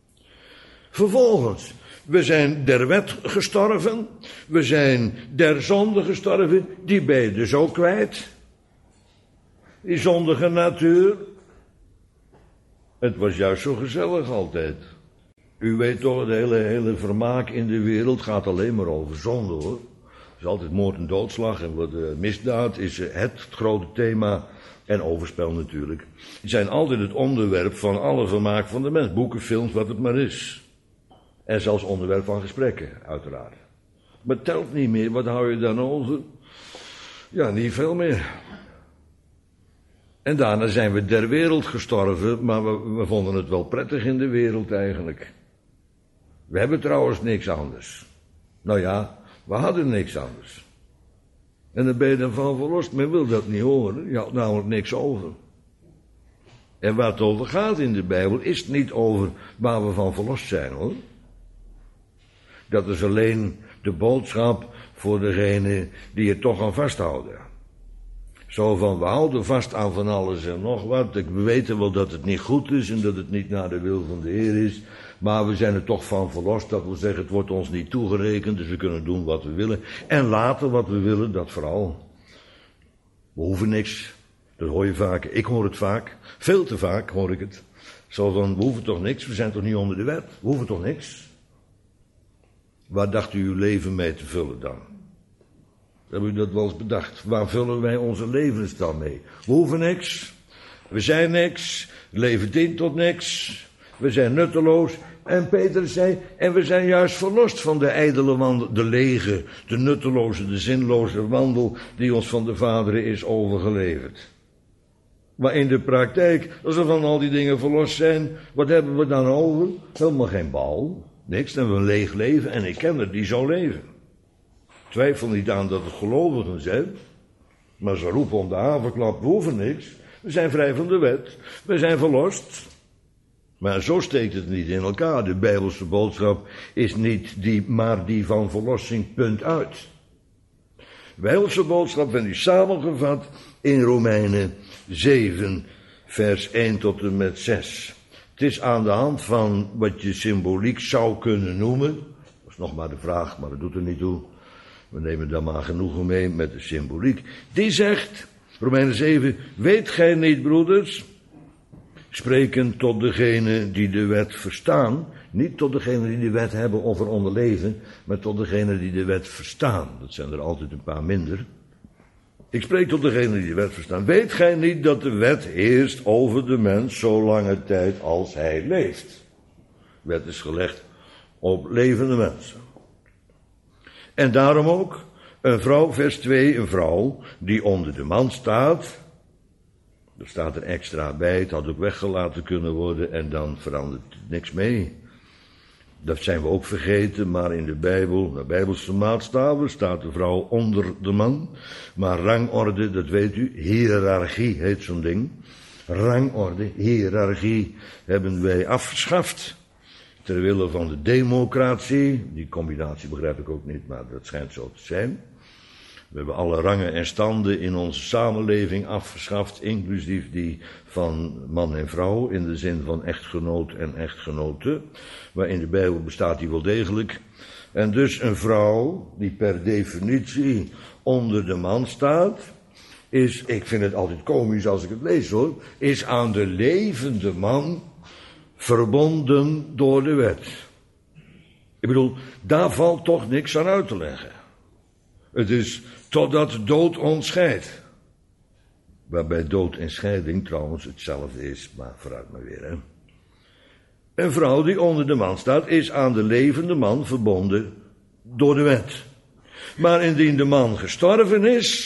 A: Vervolgens, we zijn der wet gestorven, we zijn der zonde gestorven, die ben je dus ook kwijt. Die zondige natuur. Het was juist zo gezellig altijd. U weet toch, het hele vermaak in de wereld gaat alleen maar over zonde, hoor. Het is altijd moord en doodslag en misdaad is het grote thema. En overspel natuurlijk. Die zijn altijd het onderwerp van alle vermaak van de mens. Boeken, films, wat het maar is. En zelfs onderwerp van gesprekken, uiteraard. Maar het telt niet meer, wat hou je dan over? Ja, niet veel meer. En daarna zijn we der wereld gestorven, maar we vonden het wel prettig in de wereld eigenlijk. We hebben trouwens niks anders. Nou ja, we hadden niks anders. En dan ben je dan van verlost, men wil dat niet horen. Je had namelijk niks over. En waar het over gaat in de Bijbel is het niet over waar we van verlost zijn, hoor. Dat is alleen de boodschap voor degene die er toch aan vasthouden. Zo van, we houden vast aan van alles en nog wat. We weten wel dat het niet goed is en dat het niet naar de wil van de Heer is. Maar we zijn er toch van verlost. Dat wil zeggen, het wordt ons niet toegerekend. Dus we kunnen doen wat we willen. En later wat we willen, dat vooral. We hoeven niks. Dat hoor je vaak. Ik hoor het vaak. Veel te vaak hoor ik het. Zo van, we hoeven toch niks. We zijn toch niet onder de wet. We hoeven toch niks. Waar dacht u uw leven mee te vullen dan? Hebben u dat wel eens bedacht? Waar vullen wij onze levens dan mee? We hoeven niks. We zijn niks. Het leven dient tot niks. We zijn nutteloos. En Petrus zei, en we zijn juist verlost van de ijdele wandel, de lege, de nutteloze, de zinloze wandel die ons van de Vader is overgeleverd. Maar in de praktijk, als we van al die dingen verlost zijn, wat hebben we dan over? Helemaal geen bal. Niks, dan hebben we een leeg leven en ik ken er die zo leven. Ik twijfel niet aan dat het gelovigen zijn, maar ze roepen om de haverklap, we hoeven niks. We zijn vrij van de wet, we zijn verlost. Maar zo steekt het niet in elkaar. De Bijbelse boodschap is niet maar die van verlossing, punt uit. De Bijbelse boodschap werd nu samengevat in Romeinen 7, vers 1 tot en met 6. Het is aan de hand van wat je symboliek zou kunnen noemen. Dat is nog maar de vraag, maar dat doet er niet toe. We nemen daar maar genoegen mee met de symboliek. Die zegt, Romeinen 7, weet gij niet, broeders, spreken tot degenen die de wet verstaan, niet tot degenen die de wet hebben of eronder leven, maar tot degenen die de wet verstaan. Dat zijn er altijd een paar minder. Ik spreek tot degenen die de wet verstaan. Weet gij niet dat de wet heerst over de mens zo lange tijd als hij leeft? De wet is gelegd op levende mensen. En daarom ook, een vrouw, vers 2, een vrouw die onder de man staat. Er staat er extra bij, het had ook weggelaten kunnen worden en dan verandert niks mee. Dat zijn we ook vergeten, maar in de Bijbel, de Bijbelse maatstaven, staat de vrouw onder de man. Maar rangorde, dat weet u, hiërarchie heet zo'n ding. Rangorde, hiërarchie hebben wij afgeschaft. Ter wille van de democratie, die combinatie begrijp ik ook niet, maar dat schijnt zo te zijn. We hebben alle rangen en standen in onze samenleving afgeschaft, inclusief die van man en vrouw, in de zin van echtgenoot en echtgenote. Maar in de Bijbel bestaat die wel degelijk. En dus een vrouw die per definitie onder de man staat, is, ik vind het altijd komisch als ik het lees hoor, is aan de levende man verbonden door de wet. Ik bedoel, daar valt toch niks aan uit te leggen. Het is totdat dood ons scheidt. Waarbij dood en scheiding trouwens hetzelfde is, maar vooruit maar weer. Hè. Een vrouw die onder de man staat, is aan de levende man verbonden door de wet. Maar indien de man gestorven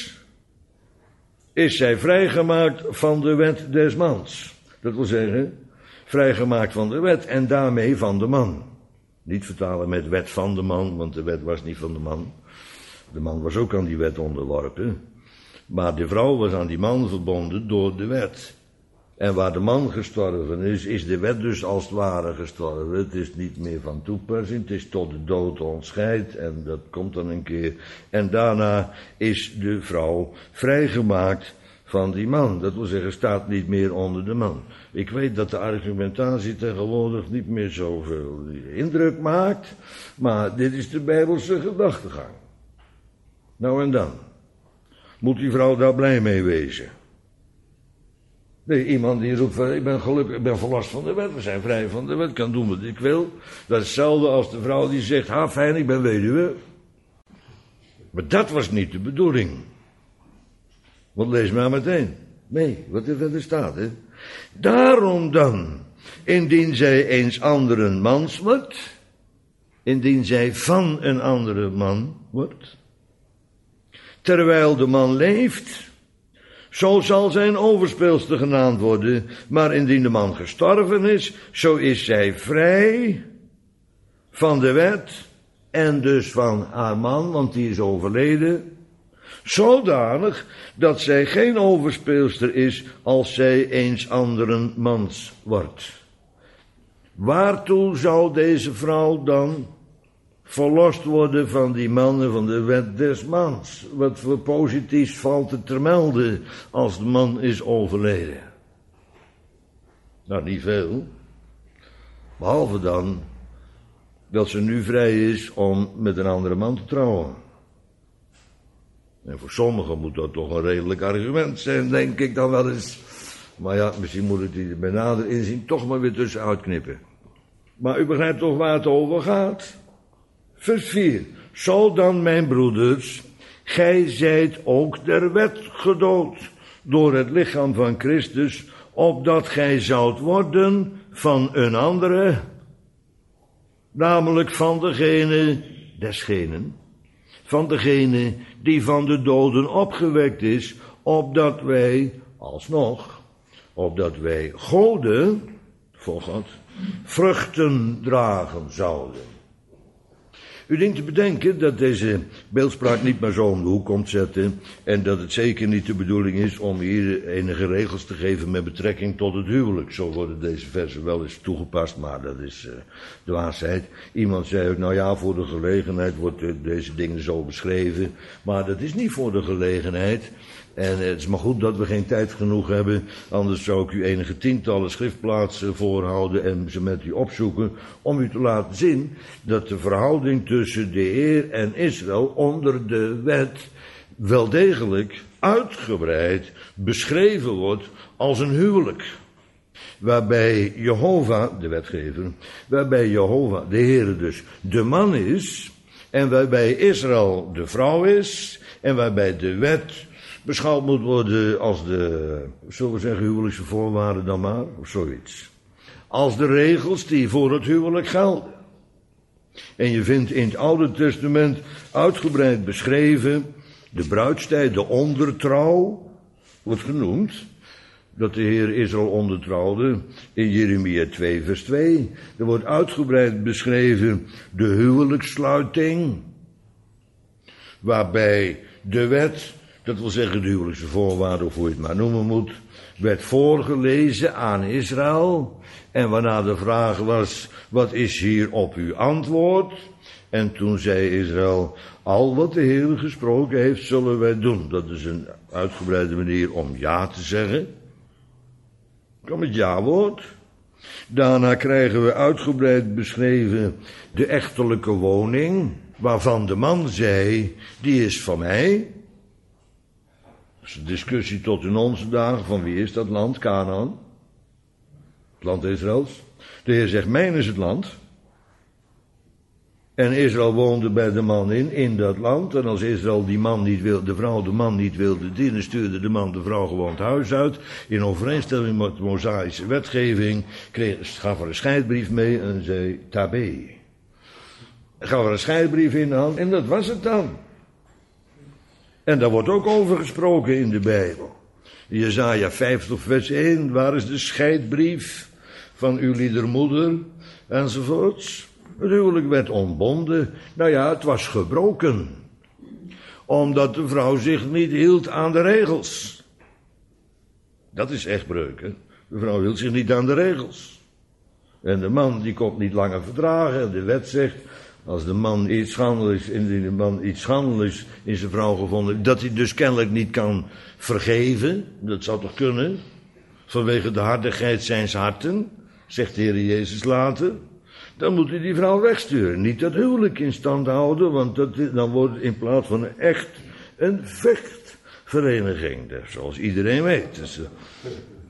A: is zij vrijgemaakt van de wet des mans. Dat wil zeggen, vrijgemaakt van de wet en daarmee van de man. Niet vertalen met wet van de man, want de wet was niet van de man. De man was ook aan die wet onderworpen. Maar de vrouw was aan die man verbonden door de wet. En waar de man gestorven is de wet dus als het ware gestorven. Het is niet meer van toepassing, het is tot de dood ontscheidt en dat komt dan een keer. En daarna is de vrouw vrijgemaakt van die man. Dat wil zeggen, staat niet meer onder de man. Ik weet dat de argumentatie tegenwoordig niet meer zoveel indruk maakt, maar dit is de Bijbelse gedachtegang. Nou en dan. Moet die vrouw daar blij mee wezen? Nee, iemand die roept van, ik ben gelukkig, ik ben verlost van de wet, we zijn vrij van de wet, ik kan doen wat ik wil. Dat is hetzelfde als de vrouw die zegt, ha fijn, ik ben weduwe. Maar dat was niet de bedoeling. Want lees maar meteen. Nee, wat er verder staat, hè. Daarom dan, indien zij eens anderen mans wordt, indien zij van een andere man wordt, terwijl de man leeft, zo zal zijn overspeelster genaamd worden, maar indien de man gestorven is, zo is zij vrij van de wet en dus van haar man, want die is overleden, zodanig dat zij geen overspeelster is als zij eens anderen mans wordt. Waartoe zou deze vrouw dan verlost worden van die mannen van de wet des mans? Wat voor positiefs valt er te melden als de man is overleden? Nou, niet veel. Behalve dan dat ze nu vrij is om met een andere man te trouwen. En voor sommigen moet dat toch een redelijk argument zijn, denk ik dan wel eens. Maar ja, misschien moet ik die bij nader inzien toch maar weer tussenuit knippen. Maar u begrijpt toch waar het over gaat? Vers 4. Zo dan, mijn broeders, gij zijt ook der wet gedood door het lichaam van Christus, opdat gij zoudt worden van een andere, namelijk van degene desgenen, van degene die van de doden opgewekt is, opdat wij, alsnog, opdat wij goden, voor God, vruchten dragen zouden. U dient te bedenken dat deze beeldspraak niet maar zo om de hoek komt zetten en dat het zeker niet de bedoeling is om hier enige regels te geven met betrekking tot het huwelijk. Zo worden deze versen wel eens toegepast, maar dat is dwaasheid. Iemand zei ook, nou ja, voor de gelegenheid wordt deze dingen zo beschreven, maar dat is niet voor de gelegenheid. En het is maar goed dat we geen tijd genoeg hebben, anders zou ik u enige tientallen schriftplaatsen voorhouden en ze met u opzoeken, om u te laten zien dat de verhouding tussen de Heer en Israël onder de wet wel degelijk uitgebreid beschreven wordt als een huwelijk. Waarbij Jehovah, de wetgever, waarbij Jehovah, de Heer dus, de man is, en waarbij Israël de vrouw is, en waarbij de wet beschouwd moet worden als de, zullen we zeggen, huwelijkse voorwaarden dan maar, of zoiets. Als de regels die voor het huwelijk gelden. En je vindt in het Oude Testament uitgebreid beschreven, de bruidstijd, de ondertrouw, wordt genoemd, dat de Heer Israël ondertrouwde in Jeremia 2 vers 2. Er wordt uitgebreid beschreven de huwelijkssluiting, waarbij de wet, dat wil zeggen de huwelijkse voorwaarden, of hoe je het maar noemen moet, werd voorgelezen aan Israël. En waarna de vraag was, wat is hier op uw antwoord? En toen zei Israël, al wat de Heer gesproken heeft, zullen wij doen. Dat is een uitgebreide manier om ja te zeggen. Kom het ja-woord. Daarna krijgen we uitgebreid beschreven de echtelijke woning, waarvan de man zei, die is van mij. Dat is een discussie tot in onze dagen, van wie is dat land, Kanaan? Het land Israëls. De Heer zegt, mijn is het land. En Israël woonde bij de man in dat land. En als Israël die man niet wilde, de vrouw de man niet wilde dienen, stuurde de man de vrouw gewoon het huis uit. In overeenstemming met de Mosaïsche wetgeving gaf er een scheidbrief mee en zei tabé. Gaf er een scheidbrief in de hand en dat was het dan. En daar wordt ook over gesproken in de Bijbel. Jesaja 50 vers 1, waar is de scheidbrief van uw liedermoeder, enzovoorts. Het huwelijk werd ontbonden. Nou ja, het was gebroken. Omdat de vrouw zich niet hield aan de regels. Dat is echt breuk, hè. De vrouw hield zich niet aan de regels. En de man, die kon niet langer verdragen. En de wet zegt, als de man iets schandelijks, indien de man iets schandelijks in zijn vrouw gevonden, dat hij dus kennelijk niet kan vergeven. Dat zou toch kunnen? Vanwege de hardigheid zijns harten, zegt de Heer Jezus later. Dan moet hij die vrouw wegsturen. Niet dat huwelijk in stand houden, want dan wordt het in plaats van een vechtvereniging. Zoals iedereen weet. Dus,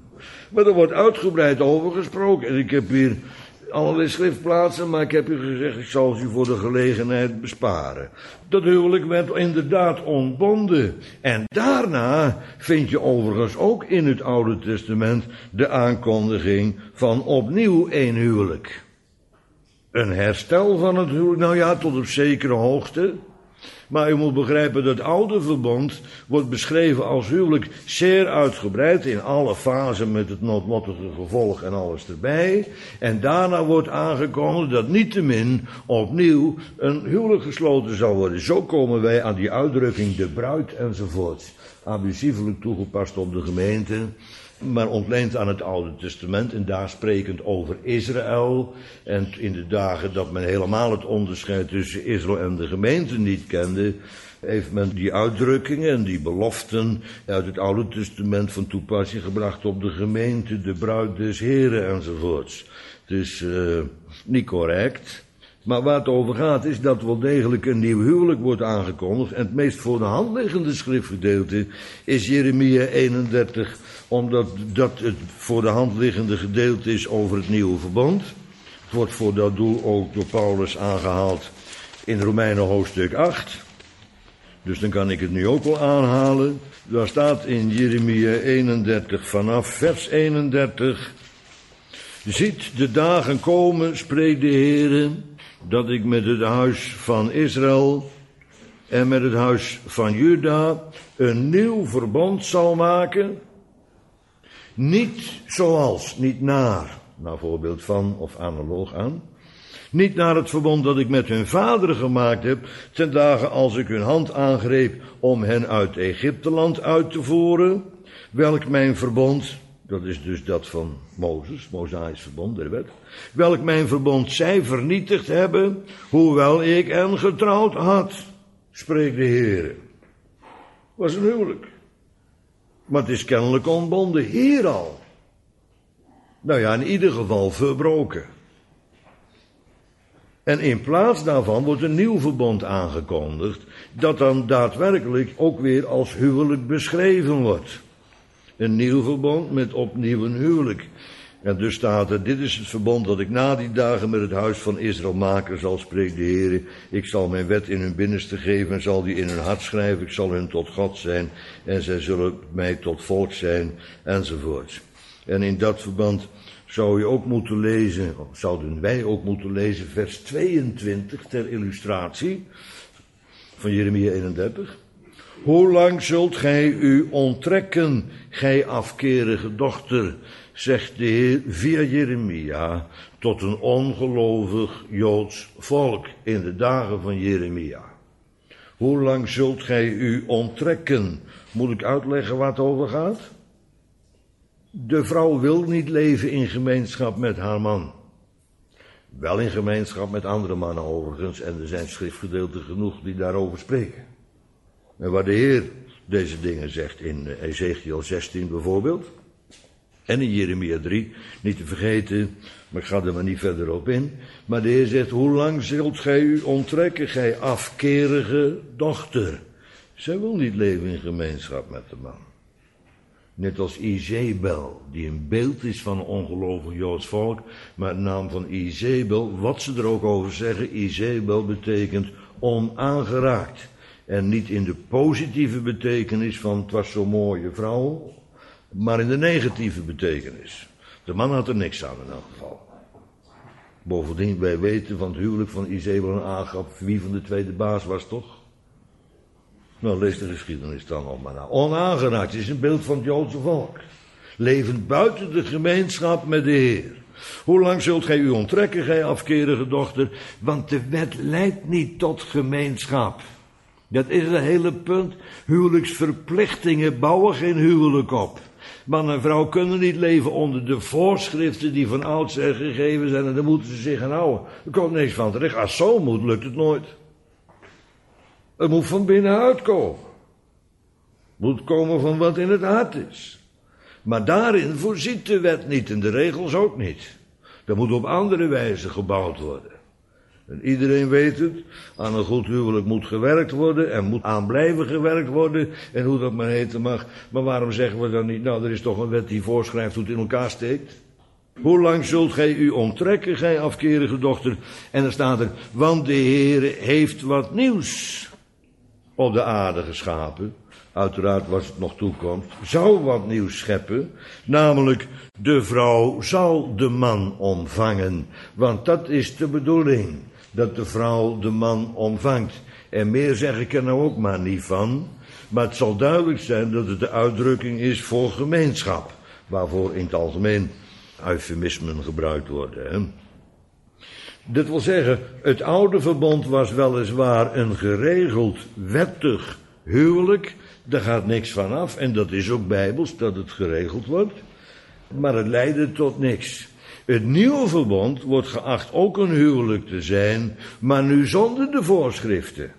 A: Maar er wordt uitgebreid over gesproken. En ik heb hier allerlei schriftplaatsen, maar ik heb u gezegd, ik zal ze u voor de gelegenheid besparen. Dat huwelijk werd inderdaad ontbonden. En daarna vind je overigens ook in het Oude Testament de aankondiging van opnieuw een huwelijk. Een herstel van het huwelijk, nou ja, tot op zekere hoogte. Maar u moet begrijpen dat het oude verbond wordt beschreven als huwelijk zeer uitgebreid in alle fasen met het noodlottige gevolg en alles erbij. En daarna wordt aangekondigd dat niettemin opnieuw een huwelijk gesloten zal worden. Zo komen wij aan die uitdrukking de bruid enzovoort. Abusievelijk toegepast op de gemeente, maar ontleend aan het Oude Testament en daar sprekend over Israël. En in de dagen dat men helemaal het onderscheid tussen Israël en de gemeente niet kende, heeft men die uitdrukkingen en die beloften uit het Oude Testament van toepassing gebracht op de gemeente, de bruid des Heren enzovoorts. Het is niet correct. Maar waar het over gaat is dat wel degelijk een nieuw huwelijk wordt aangekondigd. En het meest voor de hand liggende schriftgedeelte is Jeremia 31, omdat dat het voor de hand liggende gedeelte is over het nieuwe verbond. Het wordt voor dat doel ook door Paulus aangehaald in Romeinen hoofdstuk 8. Dus dan kan ik het nu ook wel aanhalen. Daar staat in Jeremia 31 vanaf vers 31. Ziet de dagen komen, spreekt de Heere, dat ik met het huis van Israël en met het huis van Juda een nieuw verbond zal maken. Niet zoals, niet naar voorbeeld van of analoog aan. Niet naar het verbond dat ik met hun vaderen gemaakt heb, ten dagen als ik hun hand aangreep om hen uit Egypteland uit te voeren, welk mijn verbond, dat is dus dat van Mozes, Mosaïsch verbond, der wet, welk mijn verbond zij vernietigd hebben, hoewel ik hen getrouwd had, spreekt de Heer. Was een huwelijk. Maar het is kennelijk ontbonden, hier al. Nou ja, in ieder geval verbroken. En in plaats daarvan wordt een nieuw verbond aangekondigd, dat dan daadwerkelijk ook weer als huwelijk beschreven wordt. Een nieuw verbond met opnieuw een huwelijk. En dus staat er, dit is het verbond dat ik na die dagen met het huis van Israël maken zal, spreekt de Heer. Ik zal mijn wet in hun binnenste geven en zal die in hun hart schrijven. Ik zal hun tot God zijn en zij zullen mij tot volk zijn, enzovoort. En in dat verband zou je ook moeten lezen, of zouden wij ook moeten lezen, vers 22 ter illustratie van Jeremia 31. Hoe lang zult gij u onttrekken, gij afkerige dochter, zegt de Heer via Jeremia, tot een ongelovig Joods volk in de dagen van Jeremia. Hoe lang zult gij u onttrekken? Moet ik uitleggen waar het over gaat? De vrouw wil niet leven in gemeenschap met haar man. Wel in gemeenschap met andere mannen overigens, en er zijn schriftgedeelten genoeg die daarover spreken. En waar de Heer deze dingen zegt in Ezekiel 16 bijvoorbeeld, en in Jeremia 3, niet te vergeten, maar ik ga er maar niet verder op in. Maar de Heer zegt, hoe lang zult gij u onttrekken, gij afkerige dochter? Zij wil niet leven in gemeenschap met de man. Net als Izebel, die een beeld is van een ongelovig Joods volk, maar de naam van Izebel, wat ze er ook over zeggen, Izebel betekent onaangeraakt. En niet in de positieve betekenis van het was zo'n mooie vrouw, maar in de negatieve betekenis. De man had er niks aan in elk geval. Bovendien, wij weten van het huwelijk van Izebel en Agab wie van de tweede baas was, toch? Nou, lees de geschiedenis dan nog maar na. Onaangeraakt is een beeld van het Joodse volk. Levend buiten de gemeenschap met de Heer. Hoe lang zult gij u onttrekken, gij afkerige dochter? Want de wet leidt niet tot gemeenschap. Dat is het hele punt. Huwelijksverplichtingen bouwen geen huwelijk op. Man en vrouw kunnen niet leven onder de voorschriften die van oudsher gegeven zijn en daar moeten ze zich aan houden. Er komt niks van terecht. Als zo moet, lukt het nooit. Het moet van binnenuit komen. Het moet komen van wat in het hart is. Maar daarin voorziet de wet niet en de regels ook niet. Dat moet op andere wijze gebouwd worden. En iedereen weet het. Aan een goed huwelijk moet gewerkt worden en moet aan blijven gewerkt worden. En hoe dat maar heten mag. Maar waarom zeggen we dan niet, nou, er is toch een wet die voorschrijft hoe het in elkaar steekt? Hoe lang zult gij u onttrekken, gij afkerige dochter? En dan staat er, want de Heere heeft wat nieuws op de aarde geschapen. Uiteraard, was het nog toekomt, zou wat nieuws scheppen. Namelijk, de vrouw zal de man omvangen. Want dat is de bedoeling, dat de vrouw de man omvangt. En meer zeg ik er nou ook maar niet van. Maar het zal duidelijk zijn dat het de uitdrukking is voor gemeenschap. Waarvoor in het algemeen eufemismen gebruikt worden. Hè? Dat wil zeggen, het oude verbond was weliswaar een geregeld, wettig huwelijk. Daar gaat niks van af en dat is ook bijbels dat het geregeld wordt. Maar het leidde tot niks. Het nieuwe verbond wordt geacht ook een huwelijk te zijn, maar nu zonder de voorschriften.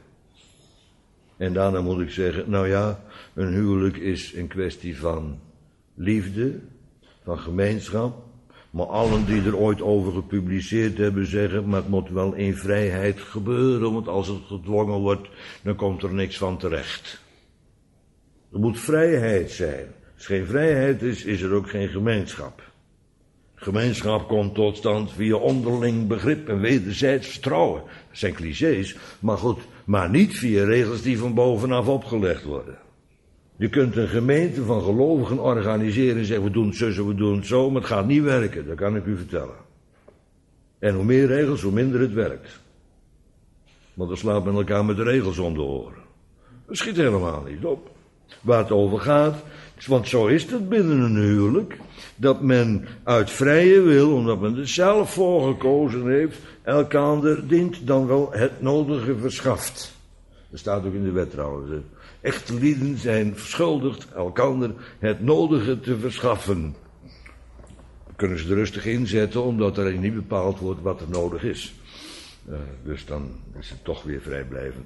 A: En daarna moet ik zeggen, nou ja, een huwelijk is een kwestie van liefde, van gemeenschap. Maar allen die er ooit over gepubliceerd hebben zeggen, maar het moet wel in vrijheid gebeuren, want als het gedwongen wordt, dan komt er niks van terecht. Er moet vrijheid zijn. Als er geen vrijheid is, is er ook geen gemeenschap. Gemeenschap komt tot stand via onderling begrip en wederzijds vertrouwen. Dat zijn clichés, maar goed, maar niet via regels die van bovenaf opgelegd worden. Je kunt een gemeente van gelovigen organiseren en zeggen, we doen het zo, we doen het zo, maar het gaat niet werken, dat kan ik u vertellen. En hoe meer regels, hoe minder het werkt. Want dan slaat men elkaar met de regels om de oren. Dat schiet helemaal niet op. Waar het over gaat, want zo is het binnen een huwelijk, dat men uit vrije wil, omdat men er zelf voor gekozen heeft, elkaar dient dan wel het nodige verschaft. Dat staat ook in de wet trouwens. Echte lieden zijn verschuldigd elkander het nodige te verschaffen. Dan kunnen ze er rustig inzetten, omdat er niet bepaald wordt wat er nodig is. Dus dan is het toch weer vrijblijvend.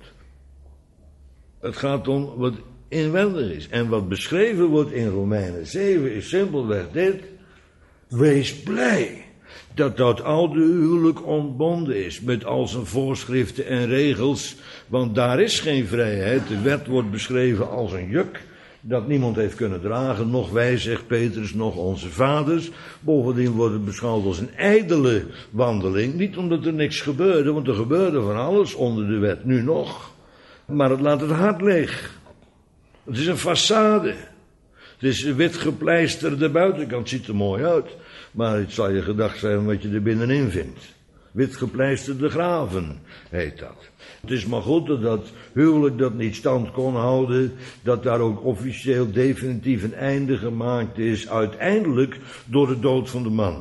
A: Het gaat om wat inwendig is. En wat beschreven wordt in Romeinen 7 is simpelweg dit. Wees blij dat dat oude huwelijk ontbonden is met al zijn voorschriften en regels, want daar is geen vrijheid. De wet wordt beschreven als een juk dat niemand heeft kunnen dragen, nog wij, zegt Petrus, nog onze vaders. Bovendien wordt het beschouwd als een ijdele wandeling, niet omdat er niks gebeurde, want er gebeurde van alles onder de wet, nu nog, maar het laat het hart leeg. Het is een façade. Het is een wit gepleisterde buitenkant, ziet er mooi uit. Maar het zal je gedacht zijn wat je er binnenin vindt. Wit gepleisterde graven heet dat. Het is maar goed dat dat huwelijk dat niet stand kon houden, dat daar ook officieel definitief een einde gemaakt is, uiteindelijk door de dood van de man.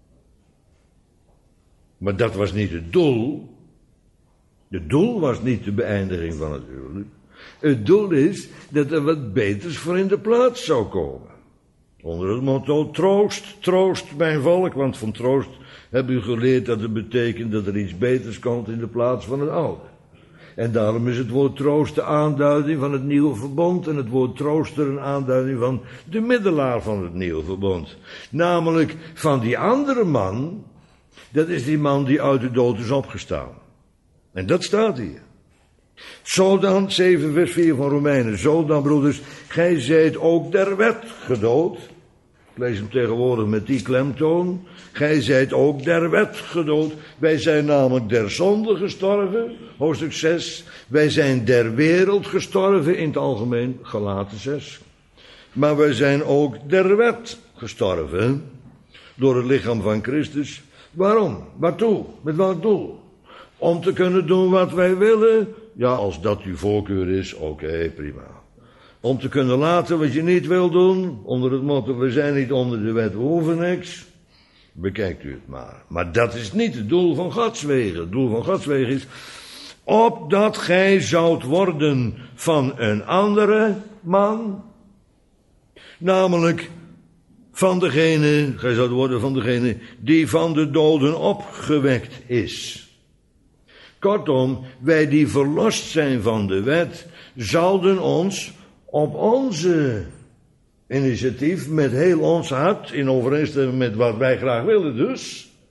A: Maar dat was niet het doel. Het doel was niet de beëindiging van het huwelijk. Het doel is dat er wat beters voor in de plaats zou komen. Onder het motto troost, troost mijn volk, want van troost heb u geleerd dat het betekent dat er iets beters komt in de plaats van het oude. En daarom is het woord troost de aanduiding van het nieuwe verbond en het woord trooster een aanduiding van de middelaar van het nieuwe verbond. Namelijk van die andere man, dat is die man die uit de dood is opgestaan. En dat staat hier. Zo dan, 7 vers 4 van Romeinen, zo dan broeders, gij zijt ook der wet gedood. Ik lees hem tegenwoordig met die klemtoon. Gij zijt ook der wet gedood. Wij zijn namelijk der zonde gestorven, hoofdstuk 6. Wij zijn der wereld gestorven, in het algemeen, Galaten 6. Maar wij zijn ook der wet gestorven, door het lichaam van Christus. Waarom? Waartoe? Met welk doel? Om te kunnen doen wat wij willen. Ja, als dat uw voorkeur is, oké, prima. Om te kunnen laten wat je niet wil doen, onder het motto, we zijn niet onder de wet, we hoeven niks. Bekijkt u het maar. Maar dat is niet het doel van Gods wegen. Het doel van Gods wegen is, opdat gij zoudt worden van een andere man, namelijk van degene, gij zoudt worden van degene die van de doden opgewekt is. Kortom, wij die verlost zijn van de wet, zouden ons op onze initiatief, met heel ons hart, in overeenstemming met wat wij graag willen dus,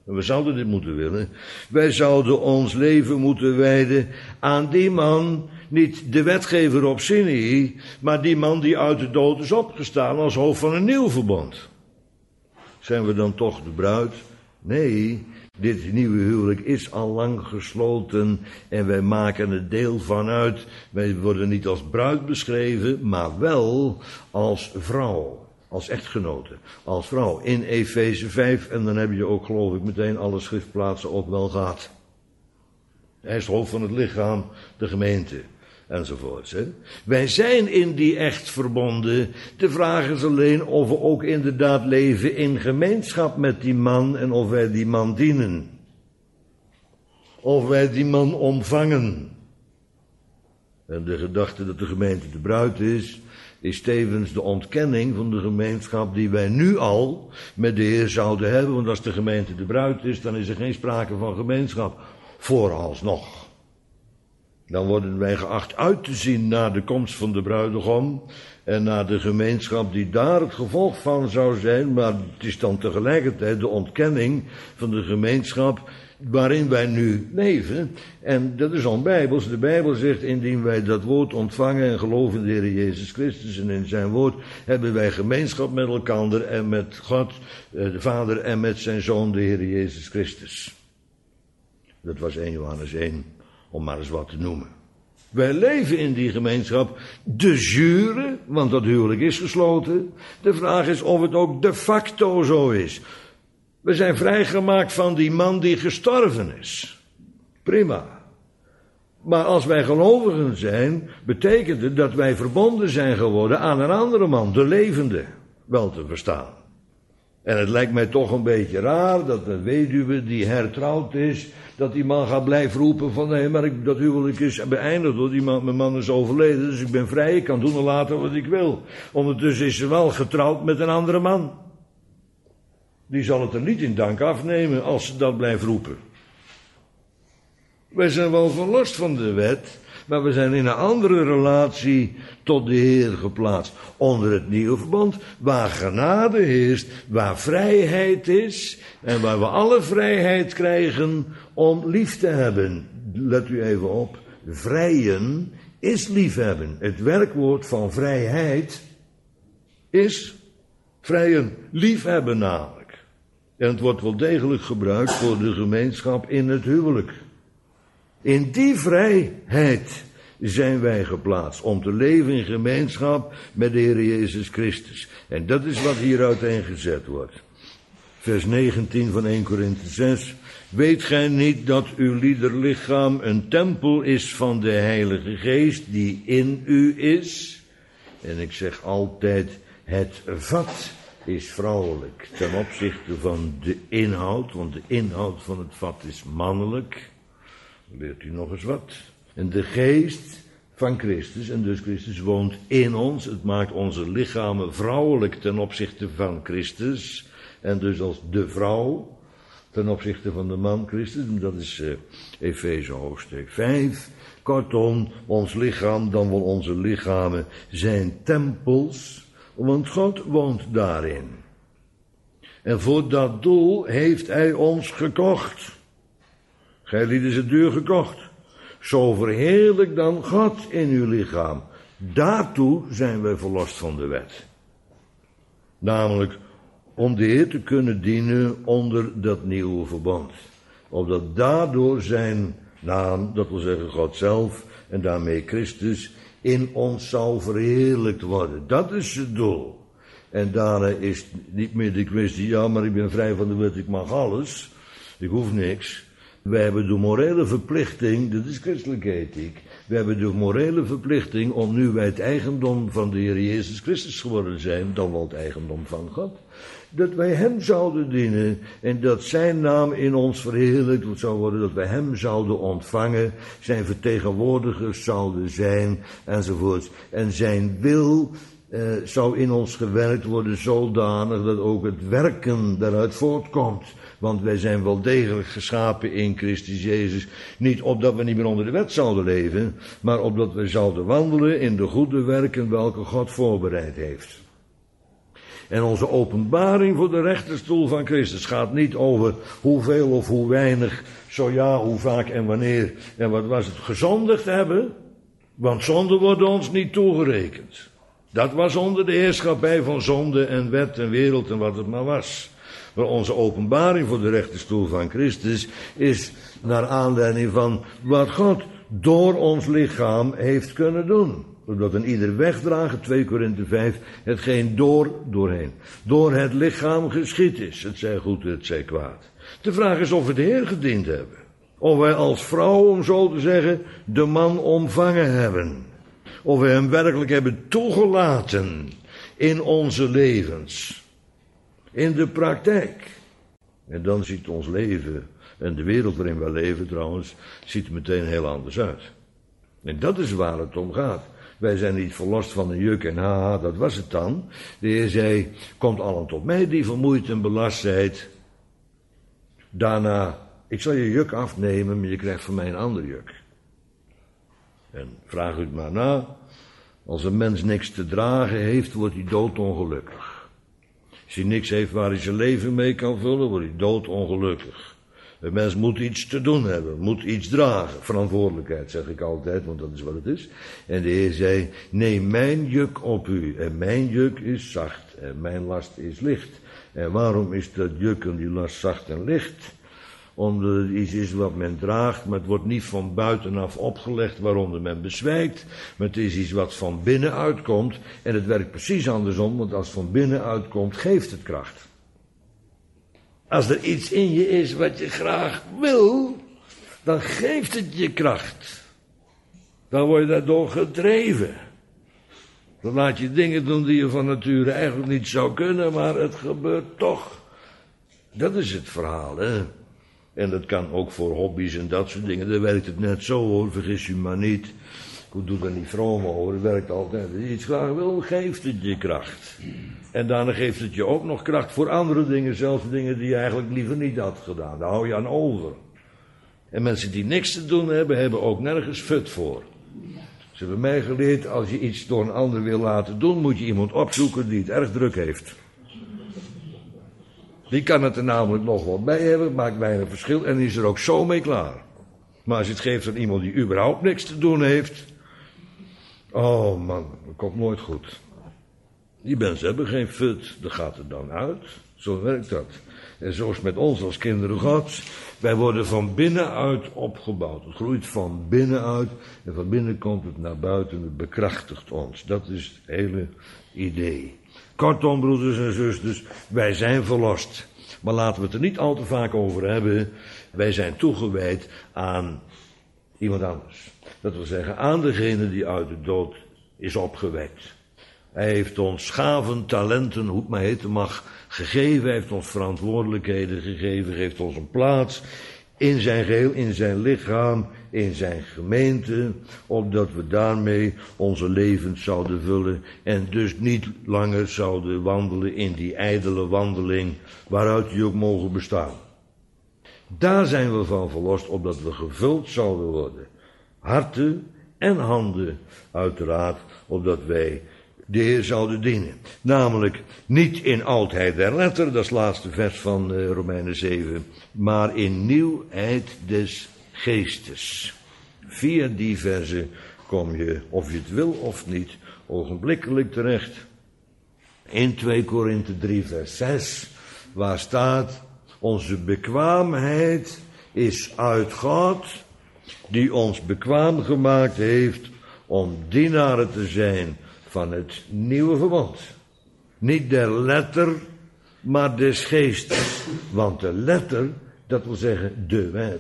A: En we zouden dit moeten willen. Wij zouden ons leven moeten wijden aan die man, niet de wetgever op Sinai, maar die man die uit de dood is opgestaan als hoofd van een nieuw verbond. Zijn we dan toch de bruid? Nee, dit nieuwe huwelijk is al lang gesloten en wij maken er deel van uit. Wij worden niet als bruid beschreven, maar wel als vrouw. Als echtgenote, als vrouw, in Efeze 5, en dan heb je ook, geloof ik, meteen alle schriftplaatsen ook wel gehad. Hij is het hoofd van het lichaam, de gemeente, enzovoorts. Hè. Wij zijn in die echt verbonden. De vraag is alleen of we ook inderdaad leven in gemeenschap met die man en of wij die man dienen. Of wij die man omvangen. En de gedachte dat de gemeente de bruid is tevens de ontkenning van de gemeenschap die wij nu al met de Heer zouden hebben. Want als de gemeente de bruid is, dan is er geen sprake van gemeenschap. Vooralsnog. Dan worden wij geacht uit te zien naar de komst van de bruidegom en naar de gemeenschap die daar het gevolg van zou zijn. Maar het is dan tegelijkertijd de ontkenning van de gemeenschap waarin wij nu leven. En dat is onbijbels. De Bijbel zegt, indien wij dat woord ontvangen en geloven in de Heer Jezus Christus en in zijn woord, hebben wij gemeenschap met elkaar en met God, de Vader, en met zijn Zoon, de Heer Jezus Christus. Dat was 1 Johannes 1, om maar eens wat te noemen. Wij leven in die gemeenschap de jure, want dat huwelijk is gesloten. De vraag is of het ook de facto zo is. We zijn vrijgemaakt van die man die gestorven is. Prima. Maar als wij gelovigen zijn, betekent het dat wij verbonden zijn geworden aan een andere man, de levende, wel te verstaan. En het lijkt mij toch een beetje raar dat een weduwe die hertrouwd is, dat die man gaat blijven roepen van nee, maar dat huwelijk is beëindigd hoor, mijn man is overleden, dus ik ben vrij, ik kan doen en laten wat ik wil. Ondertussen is ze wel getrouwd met een andere man. Die zal het er niet in dank afnemen als ze dat blijft roepen. Wij zijn wel verlost van de wet, maar we zijn in een andere relatie tot de Heer geplaatst. Onder het nieuwe verbond, waar genade heerst, waar vrijheid is en waar we alle vrijheid krijgen om lief te hebben. Let u even op, vrijen is liefhebben. Het werkwoord van vrijheid is vrijen, liefhebben namelijk. En het wordt wel degelijk gebruikt voor de gemeenschap in het huwelijk. In die vrijheid zijn wij geplaatst om te leven in gemeenschap met de Heer Jezus Christus. En dat is wat hier uiteengezet wordt. Vers 19 van 1 Korinthe 6. Weet gij niet dat uw lichaam een tempel is van de Heilige Geest die in u is? En ik zeg altijd, het vat is vrouwelijk ten opzichte van de inhoud, want de inhoud van het vat is mannelijk. Leert u nog eens wat. En de geest van Christus, en dus Christus woont in ons. Het maakt onze lichamen vrouwelijk ten opzichte van Christus. En dus als de vrouw ten opzichte van de man Christus. Dat is Efeze hoofdstuk 5. Kortom, ons lichaam, dan wel onze lichamen, zijn tempels. Want God woont daarin. En voor dat doel heeft hij ons gekocht. Gij is het duur gekocht. Zo verheerlijk dan God in uw lichaam. Daartoe zijn wij verlost van de wet. Namelijk om de Heer te kunnen dienen onder dat nieuwe verbond. Opdat daardoor zijn naam, dat wil zeggen God zelf en daarmee Christus, in ons zal verheerlijkt worden. Dat is het doel. En daarna is niet meer de kwestie, ja, maar ik ben vrij van de wet, ik mag alles. Ik hoef niks. Wij hebben de morele verplichting, dat is christelijke ethiek. We hebben de morele verplichting om nu wij het eigendom van de Heer Jezus Christus geworden zijn, dan wel het eigendom van God, dat wij hem zouden dienen en dat zijn naam in ons verheerlijkt zou worden, dat wij hem zouden ontvangen, zijn vertegenwoordigers zouden zijn, enzovoorts. En zijn wil zou in ons gewerkt worden zodanig dat ook het werken daaruit voortkomt. Want wij zijn wel degelijk geschapen in Christus Jezus. Niet opdat we niet meer onder de wet zouden leven, maar opdat we zouden wandelen in de goede werken welke God voorbereid heeft. En onze openbaring voor de rechterstoel van Christus gaat niet over hoeveel of hoe weinig, zo ja, hoe vaak en wanneer en wat was het gezondigd hebben. Want zonde wordt ons niet toegerekend. Dat was onder de heerschappij van zonde en wet en wereld en wat het maar was. Maar onze openbaring voor de rechterstoel van Christus is naar aanleiding van wat God door ons lichaam heeft kunnen doen. Zodat een ieder wegdragen, 2 Korinthe 5, hetgeen doorheen. Door het lichaam geschied is. Het zij goed, het zij kwaad. De vraag is of we de Heer gediend hebben. Of wij als vrouw, om zo te zeggen, de man omvangen hebben. Of we hem werkelijk hebben toegelaten in onze levens. In de praktijk. En dan ziet ons leven, en de wereld waarin wij leven trouwens, ziet er meteen heel anders uit. En dat is waar het om gaat. Wij zijn niet verlost van een juk en haha, dat was het dan. De Heer zei, komt allen tot mij die vermoeid en belast zijt. Daarna, ik zal je juk afnemen, maar je krijgt van mij een ander juk. En vraag u het maar na. Als een mens niks te dragen heeft, wordt hij doodongelukkig. Als hij niks heeft waar hij zijn leven mee kan vullen, wordt hij doodongelukkig. Een mens moet iets te doen hebben, moet iets dragen. Verantwoordelijkheid zeg ik altijd, want dat is wat het is. En de Heer zei, neem mijn juk op u. En mijn juk is zacht en mijn last is licht. En waarom is dat juk en die last zacht en licht? Omdat het iets is wat men draagt, maar het wordt niet van buitenaf opgelegd waaronder men bezwijkt. Maar het is iets wat van binnenuit komt. En het werkt precies andersom, want als het van binnenuit komt, geeft het kracht. Als er iets in je is wat je graag wil, dan geeft het je kracht. Dan word je daardoor gedreven. Dan laat je dingen doen die je van nature eigenlijk niet zou kunnen, maar het gebeurt toch. Dat is het verhaal, hè. En dat kan ook voor hobby's en dat soort dingen. Dan werkt het net zo, hoor, vergis u maar niet. Ik doe er niet vroom over, het werkt altijd. Als je iets graag wil, geeft het je kracht. En daarna geeft het je ook nog kracht voor andere dingen, zelfs dingen die je eigenlijk liever niet had gedaan. Daar hou je aan over. En mensen die niks te doen hebben, hebben ook nergens fut voor. Ze hebben mij geleerd, als je iets door een ander wil laten doen, moet je iemand opzoeken die het erg druk heeft. Die kan het er namelijk nog wel bij hebben, maakt weinig verschil en is er ook zo mee klaar. Maar als je het geeft aan iemand die überhaupt niks te doen heeft, oh man, dat komt nooit goed. Die mensen hebben geen fut, dat gaat er dan uit. Zo werkt dat. En zo is het met ons als kinderen Gods. Wij worden van binnenuit opgebouwd. Het groeit van binnenuit en van binnen komt het naar buiten. Het bekrachtigt ons. Dat is het hele idee. Kortom, broeders en zusters, wij zijn verlost. Maar laten we het er niet al te vaak over hebben. Wij zijn toegewijd aan iemand anders. Dat wil zeggen, aan degene die uit de dood is opgewekt. Hij heeft ons gaven, talenten, hoe het maar heten mag, gegeven. Hij heeft ons verantwoordelijkheden gegeven. Heeft ons een plaats in zijn geheel, in zijn lichaam, in zijn gemeente. Opdat we daarmee onze levens zouden vullen. En dus niet langer zouden wandelen in die ijdele wandeling waaruit die ook mogen bestaan. Daar zijn we van verlost, opdat we gevuld zouden worden. Harten en handen, uiteraard, opdat wij de Heer zouden dienen. Namelijk niet in oudheid der letter, dat is het laatste vers van Romeinen 7, maar in nieuwheid des geestes. Via die verzen kom je, of je het wil of niet, ogenblikkelijk terecht. In 2 Korinthe 3 vers 6, waar staat, onze bekwaamheid is uit God, die ons bekwaam gemaakt heeft om dienaren te zijn van het nieuwe verbond. Niet der letter, maar des geestes. Want de letter, dat wil zeggen de wet.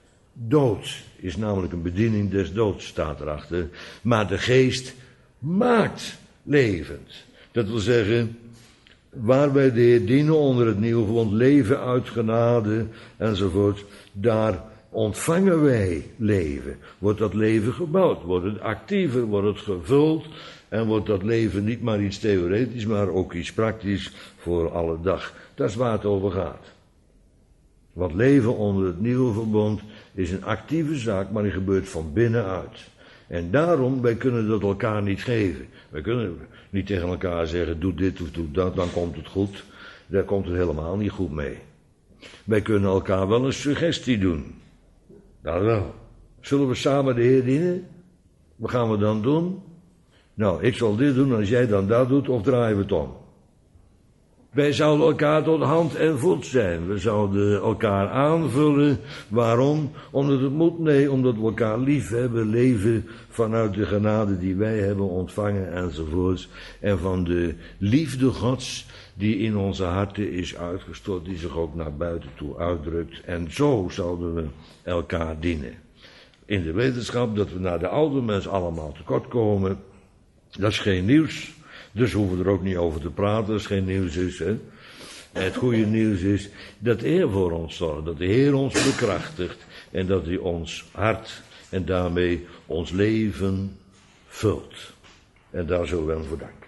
A: Dood is namelijk een bediening des doods, staat erachter. Maar de geest maakt levend. Dat wil zeggen, waar wij de Heer dienen onder het nieuwe verbond, leven uit genade enzovoort, daar ontvangen wij leven. Wordt dat leven gebouwd, wordt het actiever, wordt het gevuld en wordt dat leven niet maar iets theoretisch, maar ook iets praktisch voor alle dag. Dat is waar het over gaat. Want leven onder het nieuwe verbond is een actieve zaak, maar die gebeurt van binnenuit. En daarom, wij kunnen dat elkaar niet geven. Wij kunnen niet tegen elkaar zeggen, doe dit of doe dat, dan komt het goed. Daar komt het helemaal niet goed mee. Wij kunnen elkaar wel een suggestie doen. Dat wel. Zullen we samen de Heer dienen? Wat gaan we dan doen? Nou, ik zal dit doen als jij dan dat doet, of draaien we het om? Wij zouden elkaar tot hand en voet zijn. We zouden elkaar aanvullen. Waarom? Omdat het moet? Nee, omdat we elkaar lief hebben, leven vanuit de genade die wij hebben ontvangen enzovoorts. En van de liefde Gods die in onze harten is uitgestort, die zich ook naar buiten toe uitdrukt. En zo zouden we elkaar dienen. In de wetenschap dat we naar de oude mens allemaal tekort komen, dat is geen nieuws. Dus hoeven we er ook niet over te praten als geen nieuws is. Hè? Het goede nieuws is dat de Heer voor ons zorgt, dat de Heer ons bekrachtigt en dat hij ons hart en daarmee ons leven vult. En daar zullen we hem voor danken.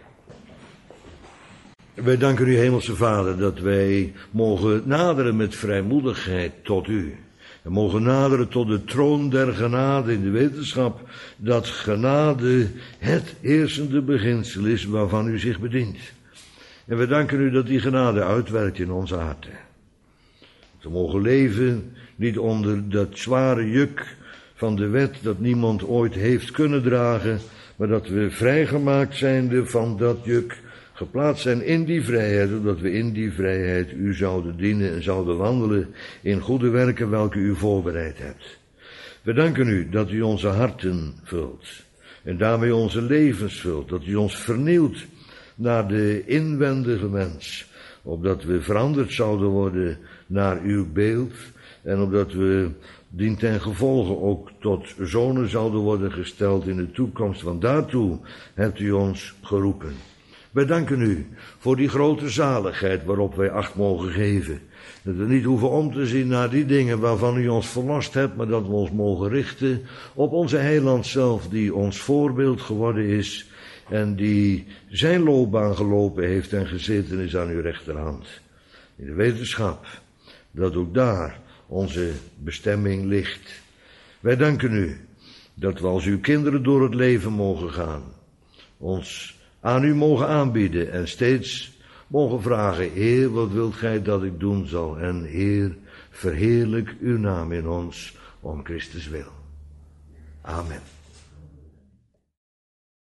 A: Wij danken u, Hemelse Vader, dat wij mogen naderen met vrijmoedigheid tot u. We mogen naderen tot de troon der genade in de wetenschap dat genade het heersende beginsel is waarvan u zich bedient. En we danken u dat die genade uitwerkt in onze harten. We mogen leven niet onder dat zware juk van de wet dat niemand ooit heeft kunnen dragen, maar dat we vrijgemaakt zijnde van dat juk, geplaatst zijn in die vrijheid, zodat we in die vrijheid u zouden dienen en zouden wandelen in goede werken welke u voorbereid hebt. We danken u dat u onze harten vult en daarmee onze levens vult, dat u ons vernieuwt naar de inwendige mens, opdat we veranderd zouden worden naar uw beeld en opdat we dien ten gevolge ook tot zonen zouden worden gesteld in de toekomst, want daartoe hebt u ons geroepen. Wij danken u voor die grote zaligheid waarop wij acht mogen geven. Dat we niet hoeven om te zien naar die dingen waarvan u ons verlost hebt, maar dat we ons mogen richten op onze heiland zelf, die ons voorbeeld geworden is en die zijn loopbaan gelopen heeft en gezeten is aan uw rechterhand. In de wetenschap dat ook daar onze bestemming ligt. Wij danken u dat we als uw kinderen door het leven mogen gaan, ons aan u mogen aanbieden en steeds mogen vragen, Heer, wat wilt gij dat ik doen zal? En Heer, verheerlijk uw naam in ons om Christus wil. Amen.